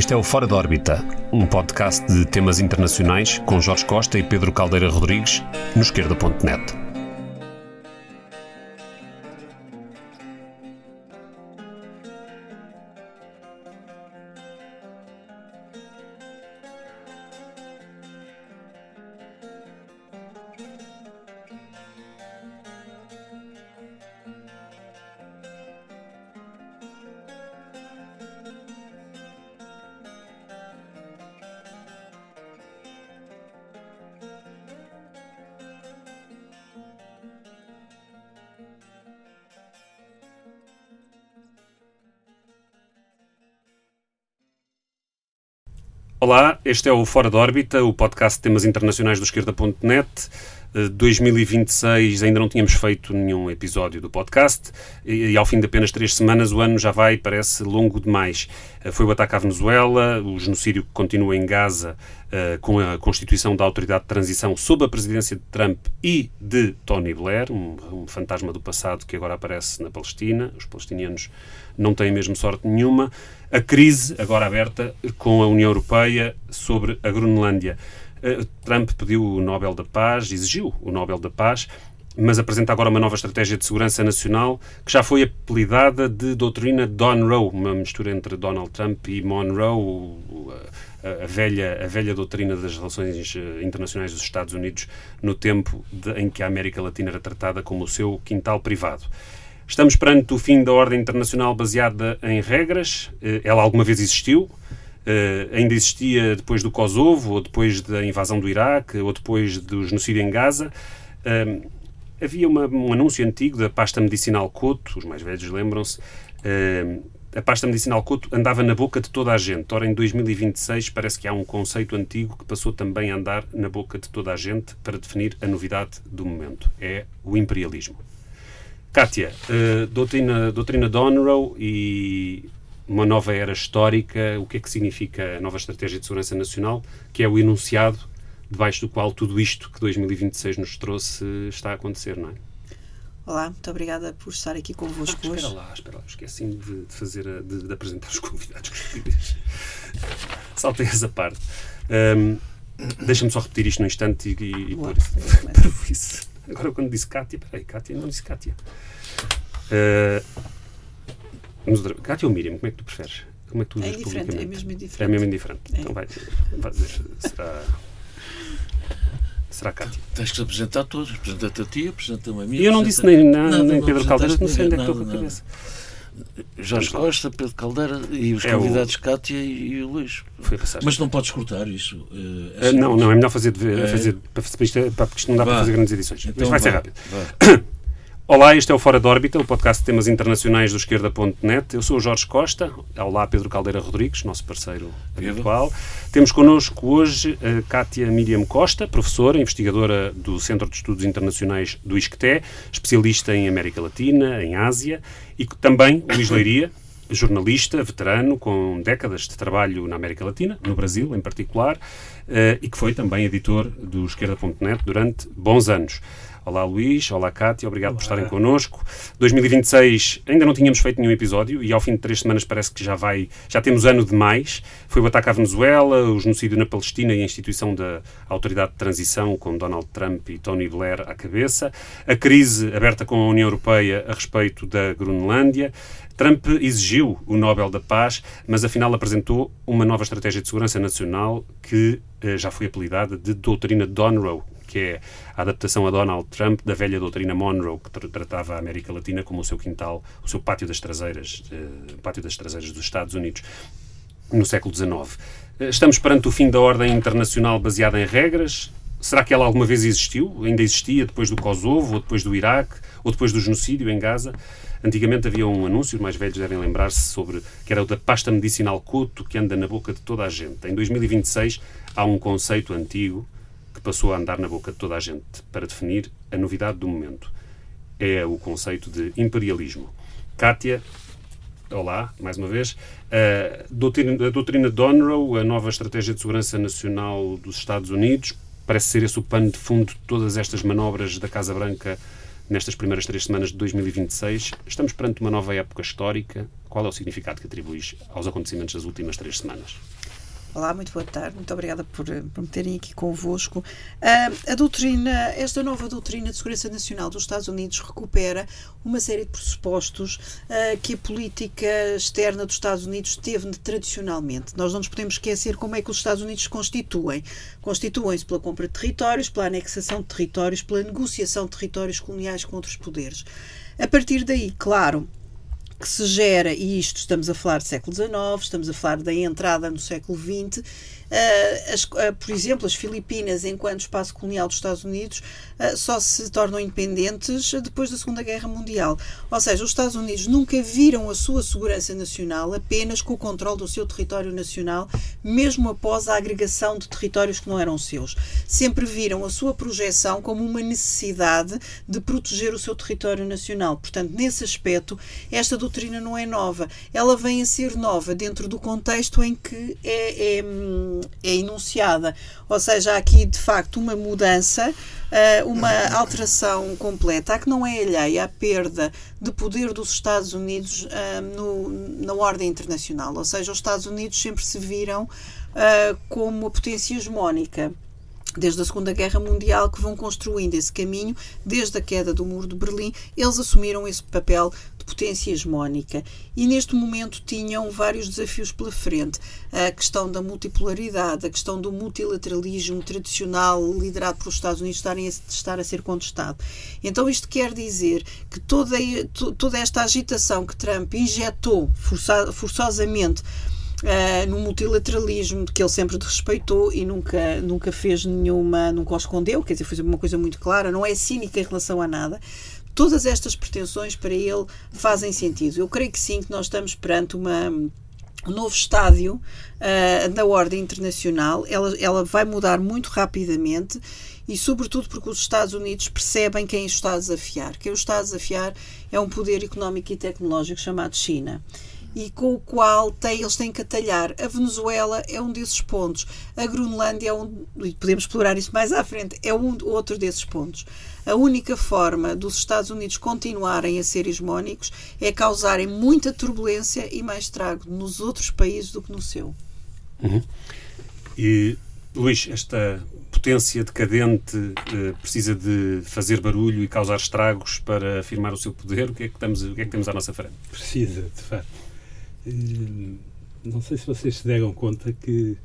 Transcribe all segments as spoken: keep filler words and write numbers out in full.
Este é o Fora de Órbita, um podcast de temas internacionais com Jorge Costa e Pedro Caldeira Rodrigues, no esquerda ponto net. Olá, este é o Fora de Órbita, o podcast de temas internacionais do esquerda ponto net. dois mil e vinte e seis ainda não tínhamos feito nenhum episódio do podcast e, e ao fim de apenas três semanas o ano já vai, parece, longo demais. Foi o ataque à Venezuela, o genocídio que continua em Gaza uh, com a constituição da Autoridade de Transição sob a presidência de Trump e de Tony Blair, um, um fantasma do passado que agora aparece na Palestina. Os palestinianos não têm mesmo sorte nenhuma. A crise agora aberta com a União Europeia sobre a Groenlândia. Trump pediu o Nobel da Paz, exigiu o Nobel da Paz, mas apresenta agora uma nova estratégia de segurança nacional que já foi apelidada de doutrina Monroe, uma mistura entre Donald Trump e Monroe, a, a, velha, a velha doutrina das relações internacionais dos Estados Unidos no tempo de, em que a América Latina era tratada como o seu quintal privado. Estamos perante o fim da ordem internacional baseada em regras. Ela alguma vez existiu. Uh, ainda existia depois do Kosovo, ou depois da invasão do Iraque, ou depois do genocídio em Gaza. Uh, havia uma, um anúncio antigo da pasta medicinal Coto, os mais velhos lembram-se. Uh, a pasta medicinal Coto andava na boca de toda a gente. Ora, em dois mil e vinte e seis parece que há um conceito antigo que passou também a andar na boca de toda a gente para definir a novidade do momento. É o imperialismo. Kátia, uh, doutrina, doutrina Monroe e uma nova era histórica, o que é que significa a nova estratégia de segurança nacional, que é o enunciado debaixo do qual tudo isto que dois mil e vinte e seis nos trouxe está a acontecer, não é? Olá, muito obrigada por estar aqui convosco ah, hoje. Espera lá, espera lá, esqueci de, de fazer, a, de, de apresentar os convidados. Saltei essa parte. Um, Deixa-me só repetir isto num instante e, e, e Boa, por, por isso. Agora quando disse Kátia, peraí, Kátia, não disse Kátia. Uh, Kátia ou Miriam, como é que tu preferes? Como é que tu é usas indiferente, é mesmo indiferente. É mesmo indiferente. É. Então vai, vai deixa, será, será Kátia. Tens que te apresentar todos. Apresenta-te a ti, apresenta-me a mim. Eu não disse nem, não, nada, nem Pedro Caldeira, não sei onde é que estou com a cabeça. Jorge Costa, Pedro Caldeira e os é convidados o... Kátia e, e o Luís. Mas não podes cortar isso? Uh, é uh, não, não, é melhor fazer, de, é. fazer para, isto, para, porque isto não dá Vá. para fazer grandes edições. Então Mas vai vá. ser rápido. Vá. Olá, este é o Fora de Órbita, o podcast de temas internacionais do esquerda ponto net. Eu sou o Jorge Costa, olá Pedro Caldeira Rodrigues, nosso parceiro habitual. Temos connosco hoje a Kátia Miriam Costa, professora, investigadora do Centro de Estudos Internacionais do ISCTE, especialista em América Latina, em Ásia, e também Luís Leiria, jornalista, veterano, com décadas de trabalho na América Latina, no Brasil em particular, e que foi também editor do esquerda ponto net durante bons anos. Olá Luís, olá Kátia, obrigado olá. por estarem connosco. dois mil e vinte e seis ainda não tínhamos feito nenhum episódio e ao fim de três semanas parece que já vai, já temos ano demais. Foi o ataque à Venezuela, o genocídio na Palestina e a instituição da Autoridade de Transição com Donald Trump e Tony Blair à cabeça. A crise aberta com a União Europeia a respeito da Groenlândia. Trump exigiu o Nobel da Paz, mas afinal apresentou uma nova estratégia de segurança nacional que eh, já foi apelidada de doutrina Monroe, que é a adaptação a Donald Trump da velha doutrina Monroe, que tra- tratava a América Latina como o seu quintal, o seu pátio das traseiras, uh, pátio das traseiras dos Estados Unidos, no século dezenove. Uh, estamos perante o fim da ordem internacional baseada em regras. Será que ela alguma vez existiu? Ainda existia depois do Kosovo, ou depois do Iraque, ou depois do genocídio em Gaza? Antigamente havia um anúncio, os mais velhos devem lembrar-se, sobre, que era o da pasta medicinal Coto, que anda na boca de toda a gente. Em dois mil e vinte e seis há um conceito antigo que passou a andar na boca de toda a gente para definir a novidade do momento. É o conceito de imperialismo. Kátia, olá, mais uma vez. A doutrina, a doutrina Monroe, a nova estratégia de segurança nacional dos Estados Unidos, parece ser esse o pano de fundo de todas estas manobras da Casa Branca nestas primeiras três semanas de dois mil e vinte e seis. Estamos perante uma nova época histórica, qual é o significado que atribuis aos acontecimentos das últimas três semanas? Olá, muito boa tarde. Muito obrigada por, por me terem aqui convosco. Uh, a doutrina, esta nova doutrina de segurança nacional dos Estados Unidos recupera uma série de pressupostos uh, que a política externa dos Estados Unidos teve tradicionalmente. Nós não nos podemos esquecer como é que os Estados Unidos se constituem. Constituem-se pela compra de territórios, pela anexação de territórios, pela negociação de territórios coloniais com outros poderes. A partir daí, claro, que se gera, e isto estamos a falar do século dezenove, estamos a falar da entrada no século vinte, uh, as, uh, por exemplo, as Filipinas, enquanto espaço colonial dos Estados Unidos, uh, só se tornam independentes depois da Segunda Guerra Mundial. Ou seja, os Estados Unidos nunca viram a sua segurança nacional apenas com o controle do seu território nacional, mesmo após a agregação de territórios que não eram seus. Sempre viram a sua projeção como uma necessidade de proteger o seu território nacional. Portanto, nesse aspecto, esta doutrina não é nova. Ela vem a ser nova dentro do contexto em que é, é, é enunciada. Ou seja, há aqui, de facto, uma mudança, uma alteração completa, a que não é alheia à perda de poder dos Estados Unidos no, na ordem internacional. Ou seja, os Estados Unidos sempre se viram como uma potência hegemónica. Desde a Segunda Guerra Mundial, que vão construindo esse caminho, desde a queda do Muro de Berlim, eles assumiram esse papel de potência hegemónica. E neste momento tinham vários desafios pela frente. A questão da multipolaridade, a questão do multilateralismo tradicional liderado pelos Estados Unidos estarem a, estar a ser contestado. Então isto quer dizer que toda, toda esta agitação que Trump injetou força, forçosamente Uh, no multilateralismo, que ele sempre respeitou e nunca, nunca fez nenhuma, nunca o escondeu, quer dizer, foi uma coisa muito clara, não é cínica em relação a nada. Todas estas pretensões para ele fazem sentido. Eu creio que sim, que nós estamos perante uma, um novo estádio uh, da ordem internacional. Ela, ela vai mudar muito rapidamente e, sobretudo, porque os Estados Unidos percebem quem os está a desafiar. Quem os está a desafiar é um poder económico e tecnológico chamado China, e com o qual tem, eles têm que atalhar. A Venezuela é um desses pontos. A Groenlândia é um, e podemos explorar isso mais à frente, é um outro desses pontos. A única forma dos Estados Unidos continuarem a ser hegemónicos é causarem muita turbulência e mais estrago nos outros países do que no seu. Uhum. E, Luís, esta potência decadente eh, precisa de fazer barulho e causar estragos para afirmar o seu poder? O que é que, estamos, o que, é que temos à nossa frente? Precisa, de facto. Não sei se vocês se deram conta que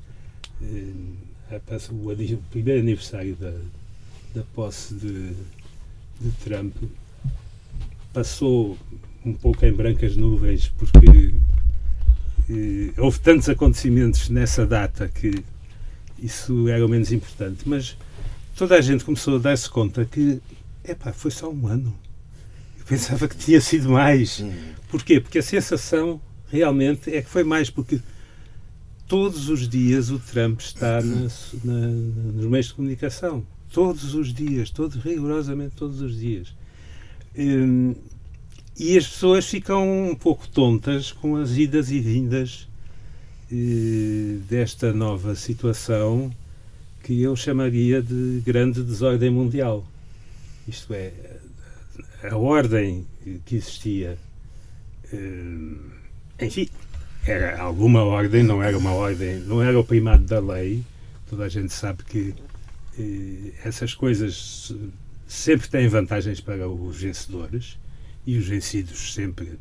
o primeiro aniversário da, da posse de, de Trump passou um pouco em brancas nuvens, porque houve tantos acontecimentos nessa data que isso era o menos importante, mas toda a gente começou a dar-se conta que epá, foi só um ano. Eu pensava que tinha sido mais. Porquê? Porque a sensação realmente é que foi mais, porque todos os dias o Trump está na, na, nos meios de comunicação. Todos os dias, todos, rigorosamente todos os dias. Um, e as pessoas ficam um pouco tontas com as idas e vindas uh, desta nova situação que eu chamaria de grande desordem mundial. Isto é, a ordem que existia, uh, enfim, era alguma ordem, não era uma ordem, não era o primado da lei. Toda a gente sabe que eh, essas coisas sempre têm vantagens para os vencedores e os vencidos sempre,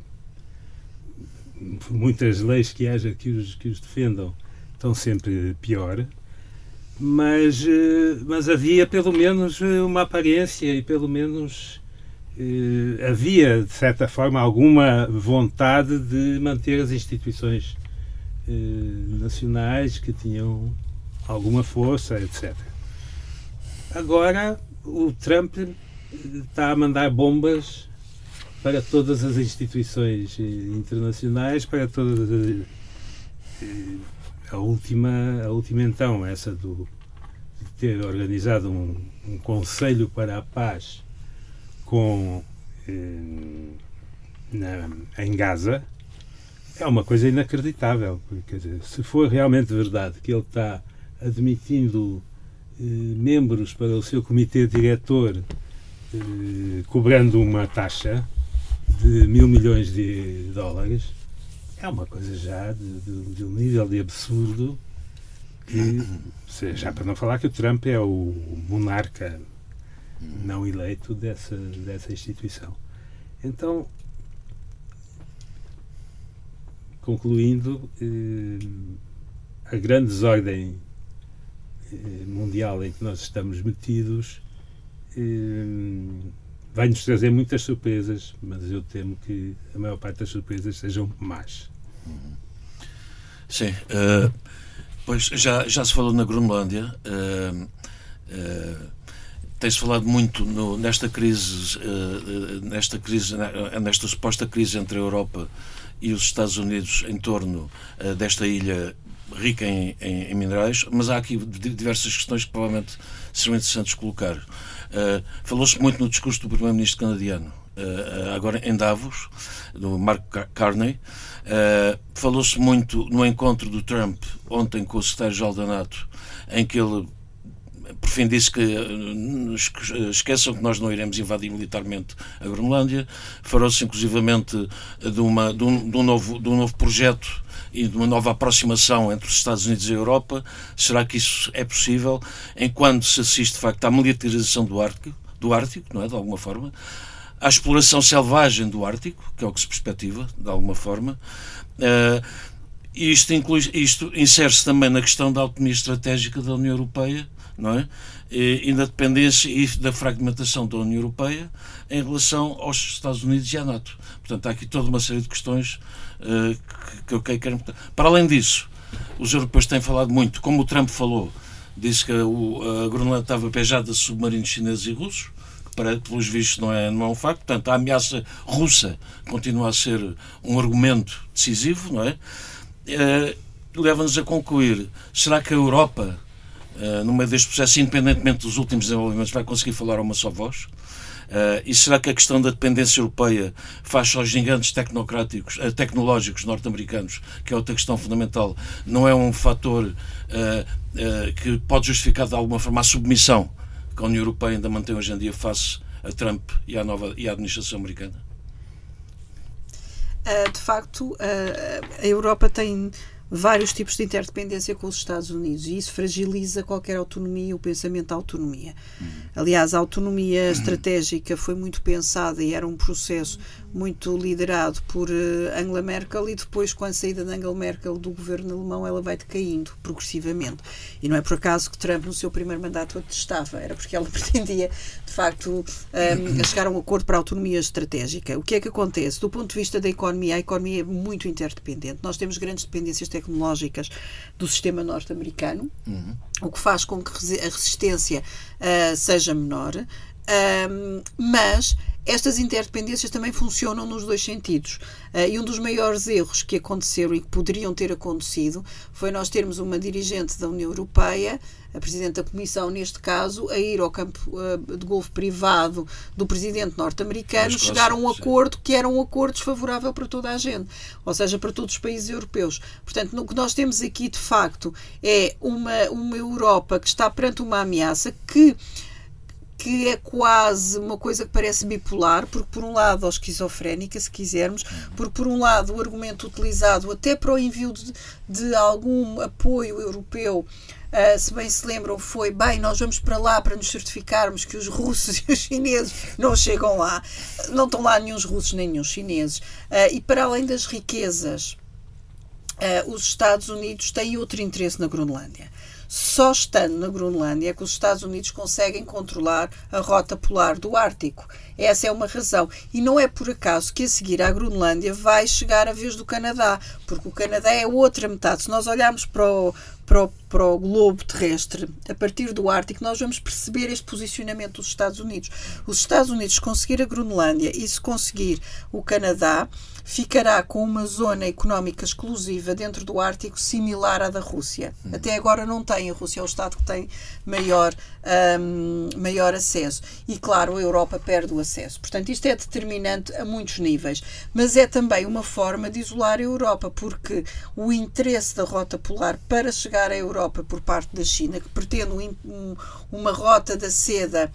muitas leis que haja que os, que os defendam, estão sempre pior. Mas, eh, mas havia pelo menos uma aparência e pelo menos Uh, havia, de certa forma, alguma vontade de manter as instituições uh, nacionais que tinham alguma força, etcétera. Agora, o Trump está a mandar bombas para todas as instituições internacionais, para todas as, uh, a última, a última então, essa do, de ter organizado um, um Conselho para a Paz com, eh, na, em Gaza, é uma coisa inacreditável. Porque, quer dizer, se for realmente verdade que ele está admitindo eh, membros para o seu comitê diretor, eh, cobrando uma taxa de mil milhões de dólares, é uma coisa já de, de, de um nível de absurdo que, já para não falar que o Trump é o monarca não eleito dessa, dessa instituição. Então, concluindo, eh, a grande desordem eh, mundial em que nós estamos metidos eh, vai-nos trazer muitas surpresas, mas eu temo que a maior parte das surpresas sejam más. Sim. Uh, pois já, já se falou na Groenlândia. Uh, uh, tem-se falado muito no, nesta crise, uh, nesta crise, nesta suposta crise entre a Europa e os Estados Unidos em torno uh, desta ilha rica em, em, em minerais, mas há aqui diversas questões que provavelmente serão interessantes colocar. Uh, falou-se muito no discurso do primeiro-ministro canadiano, uh, agora em Davos, do Mark Carney. Uh, falou-se muito no encontro do Trump ontem com o secretário-geral da NATO, em que ele por fim disse que uh, esqueçam que nós não iremos invadir militarmente a Groenlândia. Falou-se inclusivamente de, uma, de, um, de, um novo, de um novo projeto e de uma nova aproximação entre os Estados Unidos e a Europa. Será que isso é possível enquanto se assiste, de facto, à militarização do Ártico, do Ártico, não é, de alguma forma, à exploração selvagem do Ártico, que é o que se perspectiva, de alguma forma. Uh, e isto, inclui, isto insere-se também na questão da autonomia estratégica da União Europeia, não é? E, e da dependência e da fragmentação da União Europeia em relação aos Estados Unidos e à NATO. Portanto, há aqui toda uma série de questões uh, que, que eu quero... Para além disso, os europeus têm falado muito, como o Trump falou, disse que o, a Groenlândia estava pejada de submarinos chineses e russos, que para, pelos vistos não é, não é um facto. Portanto, a ameaça russa continua a ser um argumento decisivo, não é? Uh, leva-nos a concluir, será que a Europa, Uh, no meio deste processo, independentemente dos últimos desenvolvimentos, vai conseguir falar a uma só voz? Uh, e será que a questão da dependência europeia faz aos gigantes tecnocráticos, uh, tecnológicos norte-americanos, que é outra questão fundamental, não é um fator uh, uh, que pode justificar de alguma forma a submissão que a União Europeia ainda mantém hoje em dia face a Trump e à, nova, e à administração americana? Uh, de facto, uh, a Europa tem vários tipos de interdependência com os Estados Unidos e isso fragiliza qualquer autonomia, o pensamento da autonomia. Uhum. Aliás, a autonomia uhum. estratégica foi muito pensada e era um processo muito liderado por uh, Angela Merkel e depois, com a saída de Angela Merkel do governo alemão, ela vai decaindo progressivamente. E não é por acaso que Trump, no seu primeiro mandato, a detestava. Era porque ela pretendia, de facto, um, a chegar a um acordo para a autonomia estratégica. O que é que acontece? Do ponto de vista da economia, a economia é muito interdependente. Nós temos grandes dependências tecnológicas do sistema norte-americano, uhum. o que faz com que a resistência uh, seja menor, uh, mas estas interdependências também funcionam nos dois sentidos. Uh, e um dos maiores erros que aconteceram e que poderiam ter acontecido foi nós termos uma dirigente da União Europeia, a Presidente da Comissão, neste caso, a ir ao campo uh, de golfe privado do Presidente norte-americano, chegar a um acordo que era um acordo desfavorável para toda a gente, ou seja, para todos os países europeus. Portanto, o que nós temos aqui, de facto, é uma, uma Europa que está perante uma ameaça que que é quase uma coisa que parece bipolar, porque por um lado, ou esquizofrénica, se quisermos, porque por um lado o argumento utilizado até para o envio de, de algum apoio europeu, uh, se bem se lembram, foi, bem, nós vamos para lá para nos certificarmos que os russos e os chineses não chegam lá, não estão lá nenhum russos nem nenhum chineses, uh, e para além das riquezas, uh, os Estados Unidos têm outro interesse na Groenlândia. Só estando na Groenlândia é que os Estados Unidos conseguem controlar a rota polar do Ártico. Essa é uma razão. E não é por acaso que a seguir à Groenlândia vai chegar a vez do Canadá, porque o Canadá é outra metade. Se nós olharmos para o, para o, para o globo terrestre, a partir do Ártico, nós vamos perceber este posicionamento dos Estados Unidos. Os Estados Unidos conseguir a Groenlândia e se conseguir o Canadá, ficará com uma zona económica exclusiva dentro do Ártico similar à da Rússia. Hum. Até agora não tem. A Rússia é o Estado que tem maior, um, maior acesso. E, claro, a Europa perde o acesso. Portanto, isto é determinante a muitos níveis. Mas é também uma forma de isolar a Europa, porque o interesse da rota polar para chegar à Europa por parte da China, que pretende um, um, uma rota da seda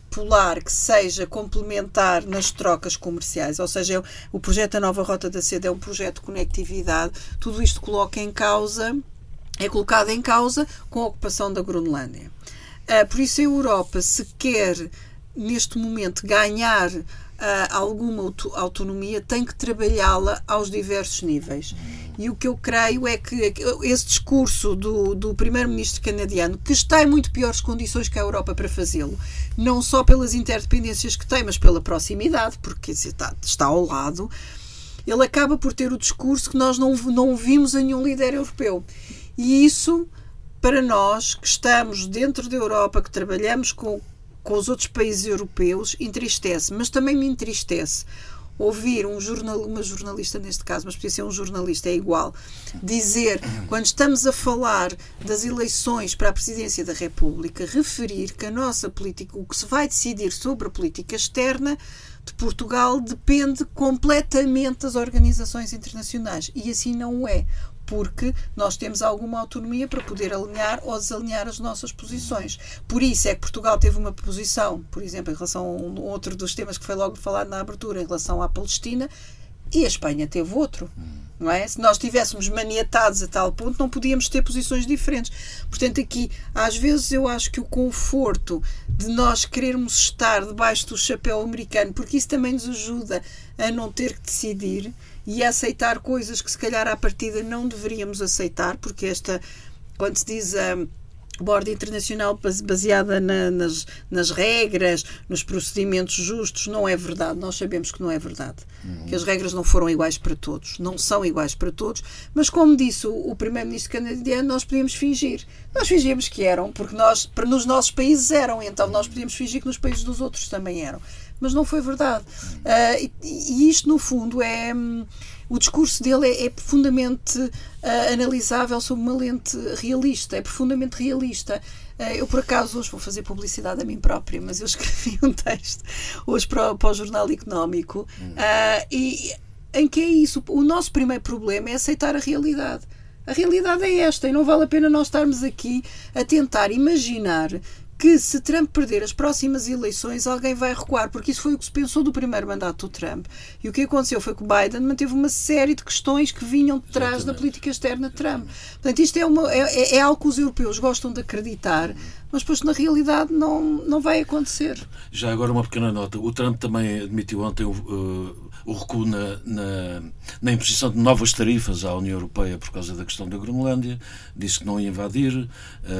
polar que seja complementar nas trocas comerciais, ou seja, o projeto da Nova Rota da Seda é um projeto de conectividade, tudo isto coloca em causa, é colocado em causa com a ocupação da Groenlândia. Uh, por isso a Europa, se quer neste momento ganhar uh, alguma auto autonomia, tem que trabalhá-la aos diversos níveis. E o que eu creio é que esse discurso do, do primeiro-ministro canadiano, que está em muito piores condições que a Europa para fazê-lo, não só pelas interdependências que tem, mas pela proximidade, porque está, está ao lado, ele acaba por ter o discurso que nós não, não vimos a nenhum líder europeu. E isso, para nós, que estamos dentro da Europa, que trabalhamos com, com os outros países europeus, entristece, mas também me entristece ouvir um jornal, uma jornalista, neste caso, mas podia ser um jornalista, é igual, dizer, quando estamos a falar das eleições para a presidência da República, referir que a nossa política, o que se vai decidir sobre a política externa de Portugal depende completamente das organizações internacionais. E assim não é, porque nós temos alguma autonomia para poder alinhar ou desalinhar as nossas posições. Por isso é que Portugal teve uma posição, por exemplo, em relação a um outro dos temas que foi logo falado na abertura, em relação à Palestina, e a Espanha teve outro. Não é? Se nós estivéssemos maniatados a tal ponto, não podíamos ter posições diferentes. Portanto, aqui, às vezes, eu acho que o conforto de nós querermos estar debaixo do chapéu americano, porque isso também nos ajuda a não ter que decidir e a aceitar coisas que, se calhar, à partida não deveríamos aceitar, porque esta, quando se diz a borda internacional baseada na, nas, nas regras, nos procedimentos justos, não é verdade. Nós sabemos que não é verdade. Uhum. Que as regras não foram iguais para todos. Não são iguais para todos. Mas, como disse o, o primeiro-ministro canadiano, nós podíamos fingir. Nós fingíamos que eram, porque nós, para, nos nossos países eram. Então, nós podíamos fingir que nos países dos outros também eram. Mas não foi verdade. Uh, e, e isto, no fundo, é... Um, o discurso dele é, é profundamente uh, analisável sob uma lente realista, é profundamente realista. Uh, eu, por acaso, hoje vou fazer publicidade a mim própria, mas eu escrevi um texto hoje para, para o Jornal Económico, uh, e, em que é isso. O nosso primeiro problema é aceitar a realidade. A realidade é esta, e não vale a pena nós estarmos aqui a tentar imaginar que, se Trump perder as próximas eleições, alguém vai recuar, porque isso foi o que se pensou do primeiro mandato do Trump. E o que aconteceu foi que o Biden manteve uma série de questões que vinham de trás Exatamente. Da política externa de Trump. Portanto, isto é, uma, é, é algo que os europeus gostam de acreditar, mas depois, na realidade, não, não vai acontecer. Já agora uma pequena nota. O Trump também admitiu ontem o, uh, o recuo na, na, na imposição de novas tarifas à União Europeia por causa da questão da Groenlândia. Disse que não ia invadir. Uh,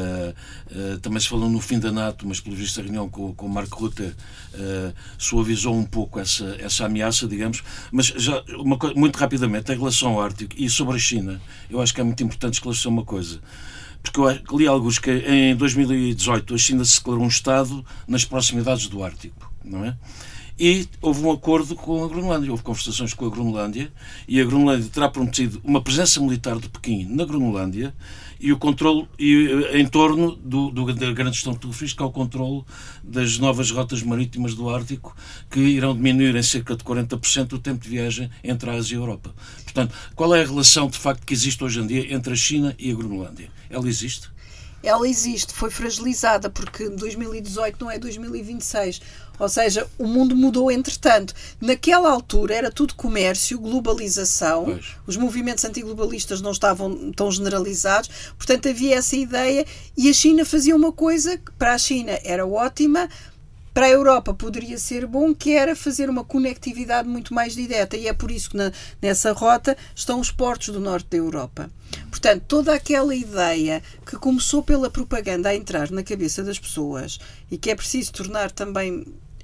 uh, também se falou no fim da NATO, mas pelo visto a reunião com, com o Mark Rutte uh, suavizou um pouco essa, essa ameaça, digamos. Mas já, uma coisa, muito rapidamente, em relação ao Ártico e sobre a China, eu acho que é muito importante esclarecer uma coisa. Porque eu li alguns que em dois mil e dezoito a China se declarou um Estado nas proximidades do Ártico, não é? E houve um acordo com a Groenlândia, houve conversações com a Groenlândia, e a Groenlândia terá prometido uma presença militar de Pequim na Groenlândia e o controle e, em torno do, do, da grande questão que tu referiste, que é o controle das novas rotas marítimas do Ártico, que irão diminuir em cerca de quarenta por cento o tempo de viagem entre a Ásia e a Europa. Portanto, qual é a relação, de facto, que existe hoje em dia entre a China e a Groenlândia? Ela existe? Ela existe, foi fragilizada, porque dois mil e dezoito não é dois mil e vinte e seis. Ou seja, o mundo mudou entretanto. Naquela altura era tudo comércio, globalização, pois. Os movimentos antiglobalistas não estavam tão generalizados, portanto havia essa ideia, e a China fazia uma coisa que para a China era ótima, para a Europa poderia ser bom, que era fazer uma conectividade muito mais direta, e é por isso que na, nessa rota estão os portos do norte da Europa. Portanto, toda aquela ideia que começou pela propaganda a entrar na cabeça das pessoas e que é preciso tornar também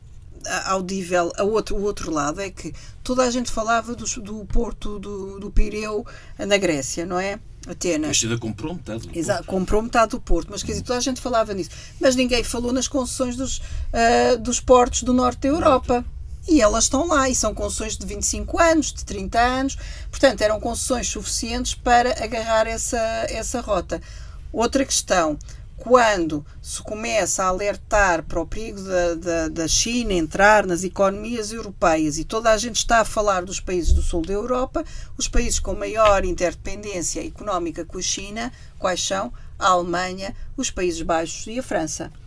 audível a outro, o outro lado, é que toda a gente falava do, do porto do, do Pireu na Grécia, não é? Atenas. A China comprou metade do Exato, porto. comprou metade do porto, mas quer dizer, toda a gente falava nisso. Mas ninguém falou nas concessões dos, uh, dos portos do norte da Europa. E elas estão lá, e são concessões de vinte e cinco anos, de trinta anos, portanto eram concessões suficientes para agarrar essa, essa rota. Outra questão, quando se começa a alertar para o perigo da, da, da China entrar nas economias europeias e toda a gente está a falar dos países do sul da Europa, os países com maior interdependência económica com a China, quais são? A Alemanha, os Países Baixos e a França.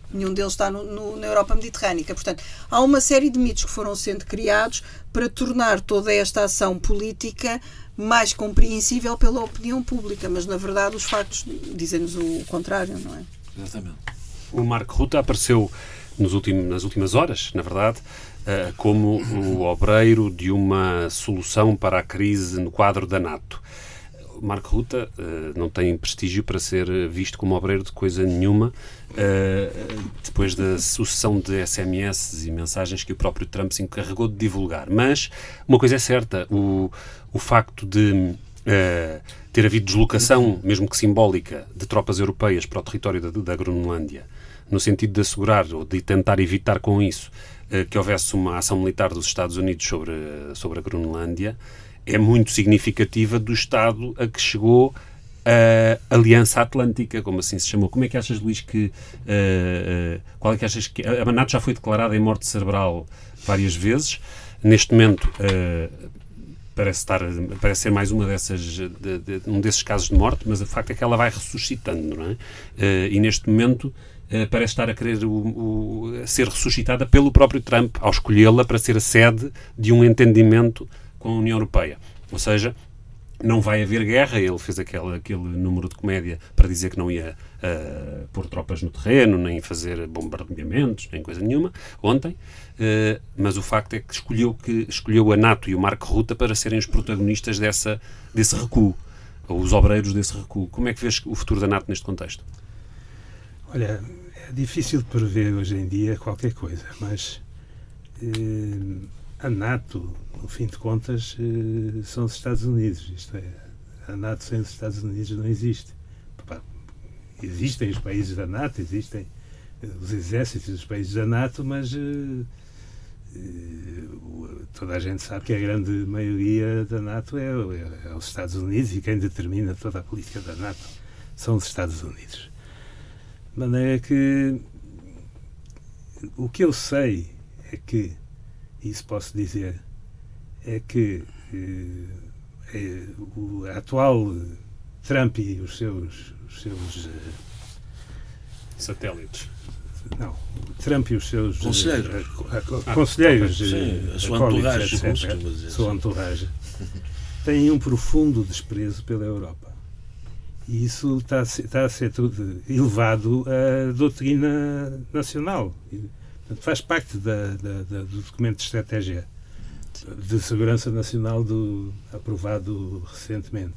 Nenhum deles está no, no, na Europa mediterrânica. Portanto, há uma série de mitos que foram sendo criados para tornar toda esta ação política mais compreensível pela opinião pública, mas na verdade os factos dizem-nos o contrário, não é? Exatamente. O Mark Rutte apareceu nos últimos, nas últimas horas, na verdade, uh, como o obreiro de uma solução para a crise no quadro da NATO. O Mark Rutte uh, não tem prestígio para ser visto como obreiro de coisa nenhuma, uh, depois da sucessão de S M S e mensagens que o próprio Trump se encarregou de divulgar. Mas uma coisa é certa, o, o facto de uh, ter havido deslocação, mesmo que simbólica, de tropas europeias para o território da, da Groenlândia, no sentido de assegurar ou de tentar evitar com isso uh, que houvesse uma ação militar dos Estados Unidos sobre, sobre a Groenlândia, é muito significativa do Estado a que chegou a Aliança Atlântica, como assim se chamou. Como é que achas, Luís, que... Uh, uh, qual é que achas que... A NATO já foi declarada em morte cerebral várias vezes. Neste momento uh, parece, estar, parece ser mais uma dessas, de, de, um desses casos de morte, mas o facto é que ela vai ressuscitando, não é? Uh, e neste momento uh, parece estar a querer o, o, ser ressuscitada pelo próprio Trump, ao escolhê-la para ser a sede de um entendimento com a União Europeia. Ou seja, não vai haver guerra. Ele fez aquele, aquele número de comédia para dizer que não ia uh, pôr tropas no terreno, nem fazer bombardeamentos, nem coisa nenhuma, ontem. Uh, mas o facto é que escolheu, que escolheu a NATO e o Mark Rutte para serem os protagonistas dessa, desse recuo, ou os obreiros desse recuo. Como é que vês o futuro da NATO neste contexto? Olha, é difícil de prever hoje em dia qualquer coisa, mas... Uh, a NATO, no fim de contas, são os Estados Unidos. Isto é, a NATO sem os Estados Unidos não existe. Existem os países da NATO, existem os exércitos dos países da NATO, mas uh, uh, toda a gente sabe que a grande maioria da NATO é, é, é os Estados Unidos, e quem determina toda a política da NATO são os Estados Unidos. De maneira que o que eu sei é que, isso posso dizer, é que eh, é, o atual Trump e os seus, os seus uh, satélites. Não, Trump e os seus conselheiros, uh, uh, uh, conselheiros, ah, sim, a sua entourage, etcétera, sua entourage, têm um profundo desprezo pela Europa. E isso está a ser, está a ser tudo elevado à doutrina nacional. Faz parte da, da, da, do documento de estratégia de segurança nacional do, aprovado recentemente.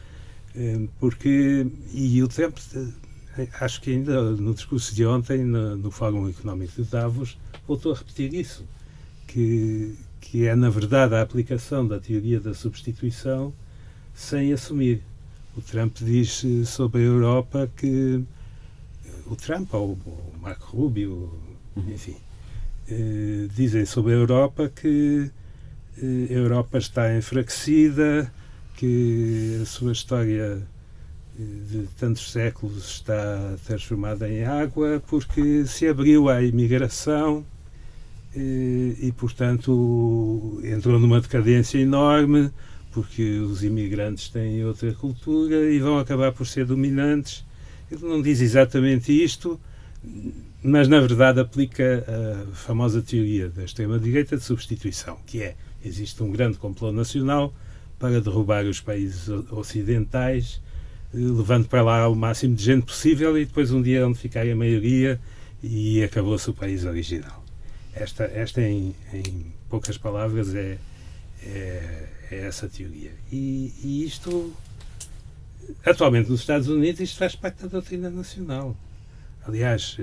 Porque, e o Trump, acho que ainda no discurso de ontem, no, no Fórum Económico de Davos, voltou a repetir isso, que, que é, na verdade, a aplicação da teoria da substituição sem assumir. O Trump diz sobre a Europa que o Trump, ou o Marco Rubio, enfim, eh, dizem sobre a Europa que eh, a Europa está enfraquecida, que a sua história de tantos séculos está transformada em água porque se abriu à imigração eh, e, portanto, entrou numa decadência enorme porque os imigrantes têm outra cultura e vão acabar por ser dominantes. Ele não diz exatamente isto, mas na verdade aplica a famosa teoria da extrema-direita de substituição, que é, existe um grande complô nacional para derrubar os países ocidentais, levando para lá o máximo de gente possível e depois um dia onde ficar a maioria e acabou-se o país original. Esta, esta em, em poucas palavras, é, é, é essa teoria. E, e isto, atualmente nos Estados Unidos, isto faz parte da doutrina nacional. Aliás,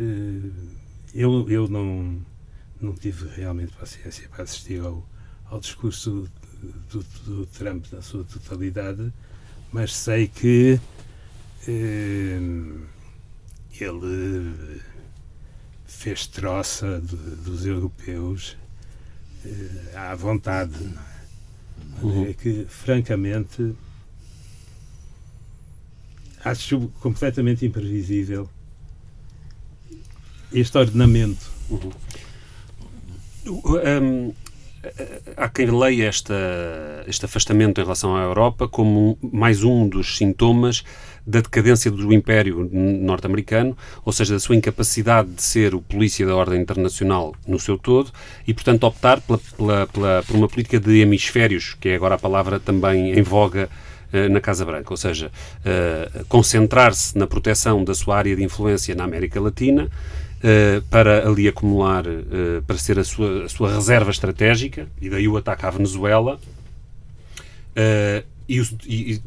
eu, eu não, não tive realmente paciência para assistir ao, ao discurso do, do Trump na sua totalidade, mas sei que eh, ele fez troça de, dos europeus eh, à vontade. Não é? Uhum. É que, francamente, acho completamente imprevisível este ordenamento. Uhum. Um, há quem leia esta, este afastamento em relação à Europa como mais um dos sintomas da decadência do Império norte-americano, ou seja, da sua incapacidade de ser o polícia da ordem internacional no seu todo e, portanto, optar pela, pela, pela, por uma política de hemisférios, que é agora a palavra também em voga uh, na Casa Branca, ou seja, uh, concentrar-se na proteção da sua área de influência na América Latina, uh, para ali acumular, uh, para ser a sua, a sua reserva estratégica, e daí o ataque à Venezuela, uh, e, e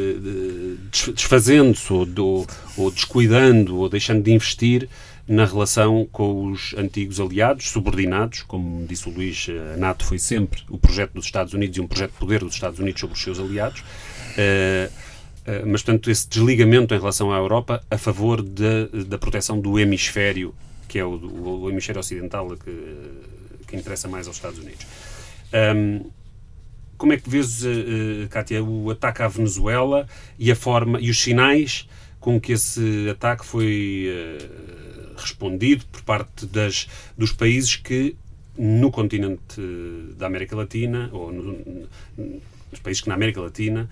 desfazendo-se ou, ou, ou descuidando ou deixando de investir na relação com os antigos aliados, subordinados, como disse o Luís, a NATO foi sempre o projeto dos Estados Unidos e um projeto de poder dos Estados Unidos sobre os seus aliados, uh, uh, mas, portanto, esse desligamento em relação à Europa a favor de, da proteção do hemisfério, que é o, o, o hemisfério ocidental que, que interessa mais aos Estados Unidos. Um, Como é que vês, uh, Kátia, o ataque à Venezuela e a forma e os sinais com que esse ataque foi uh, respondido por parte das, dos países que no continente da América Latina, ou no, nos países que na América Latina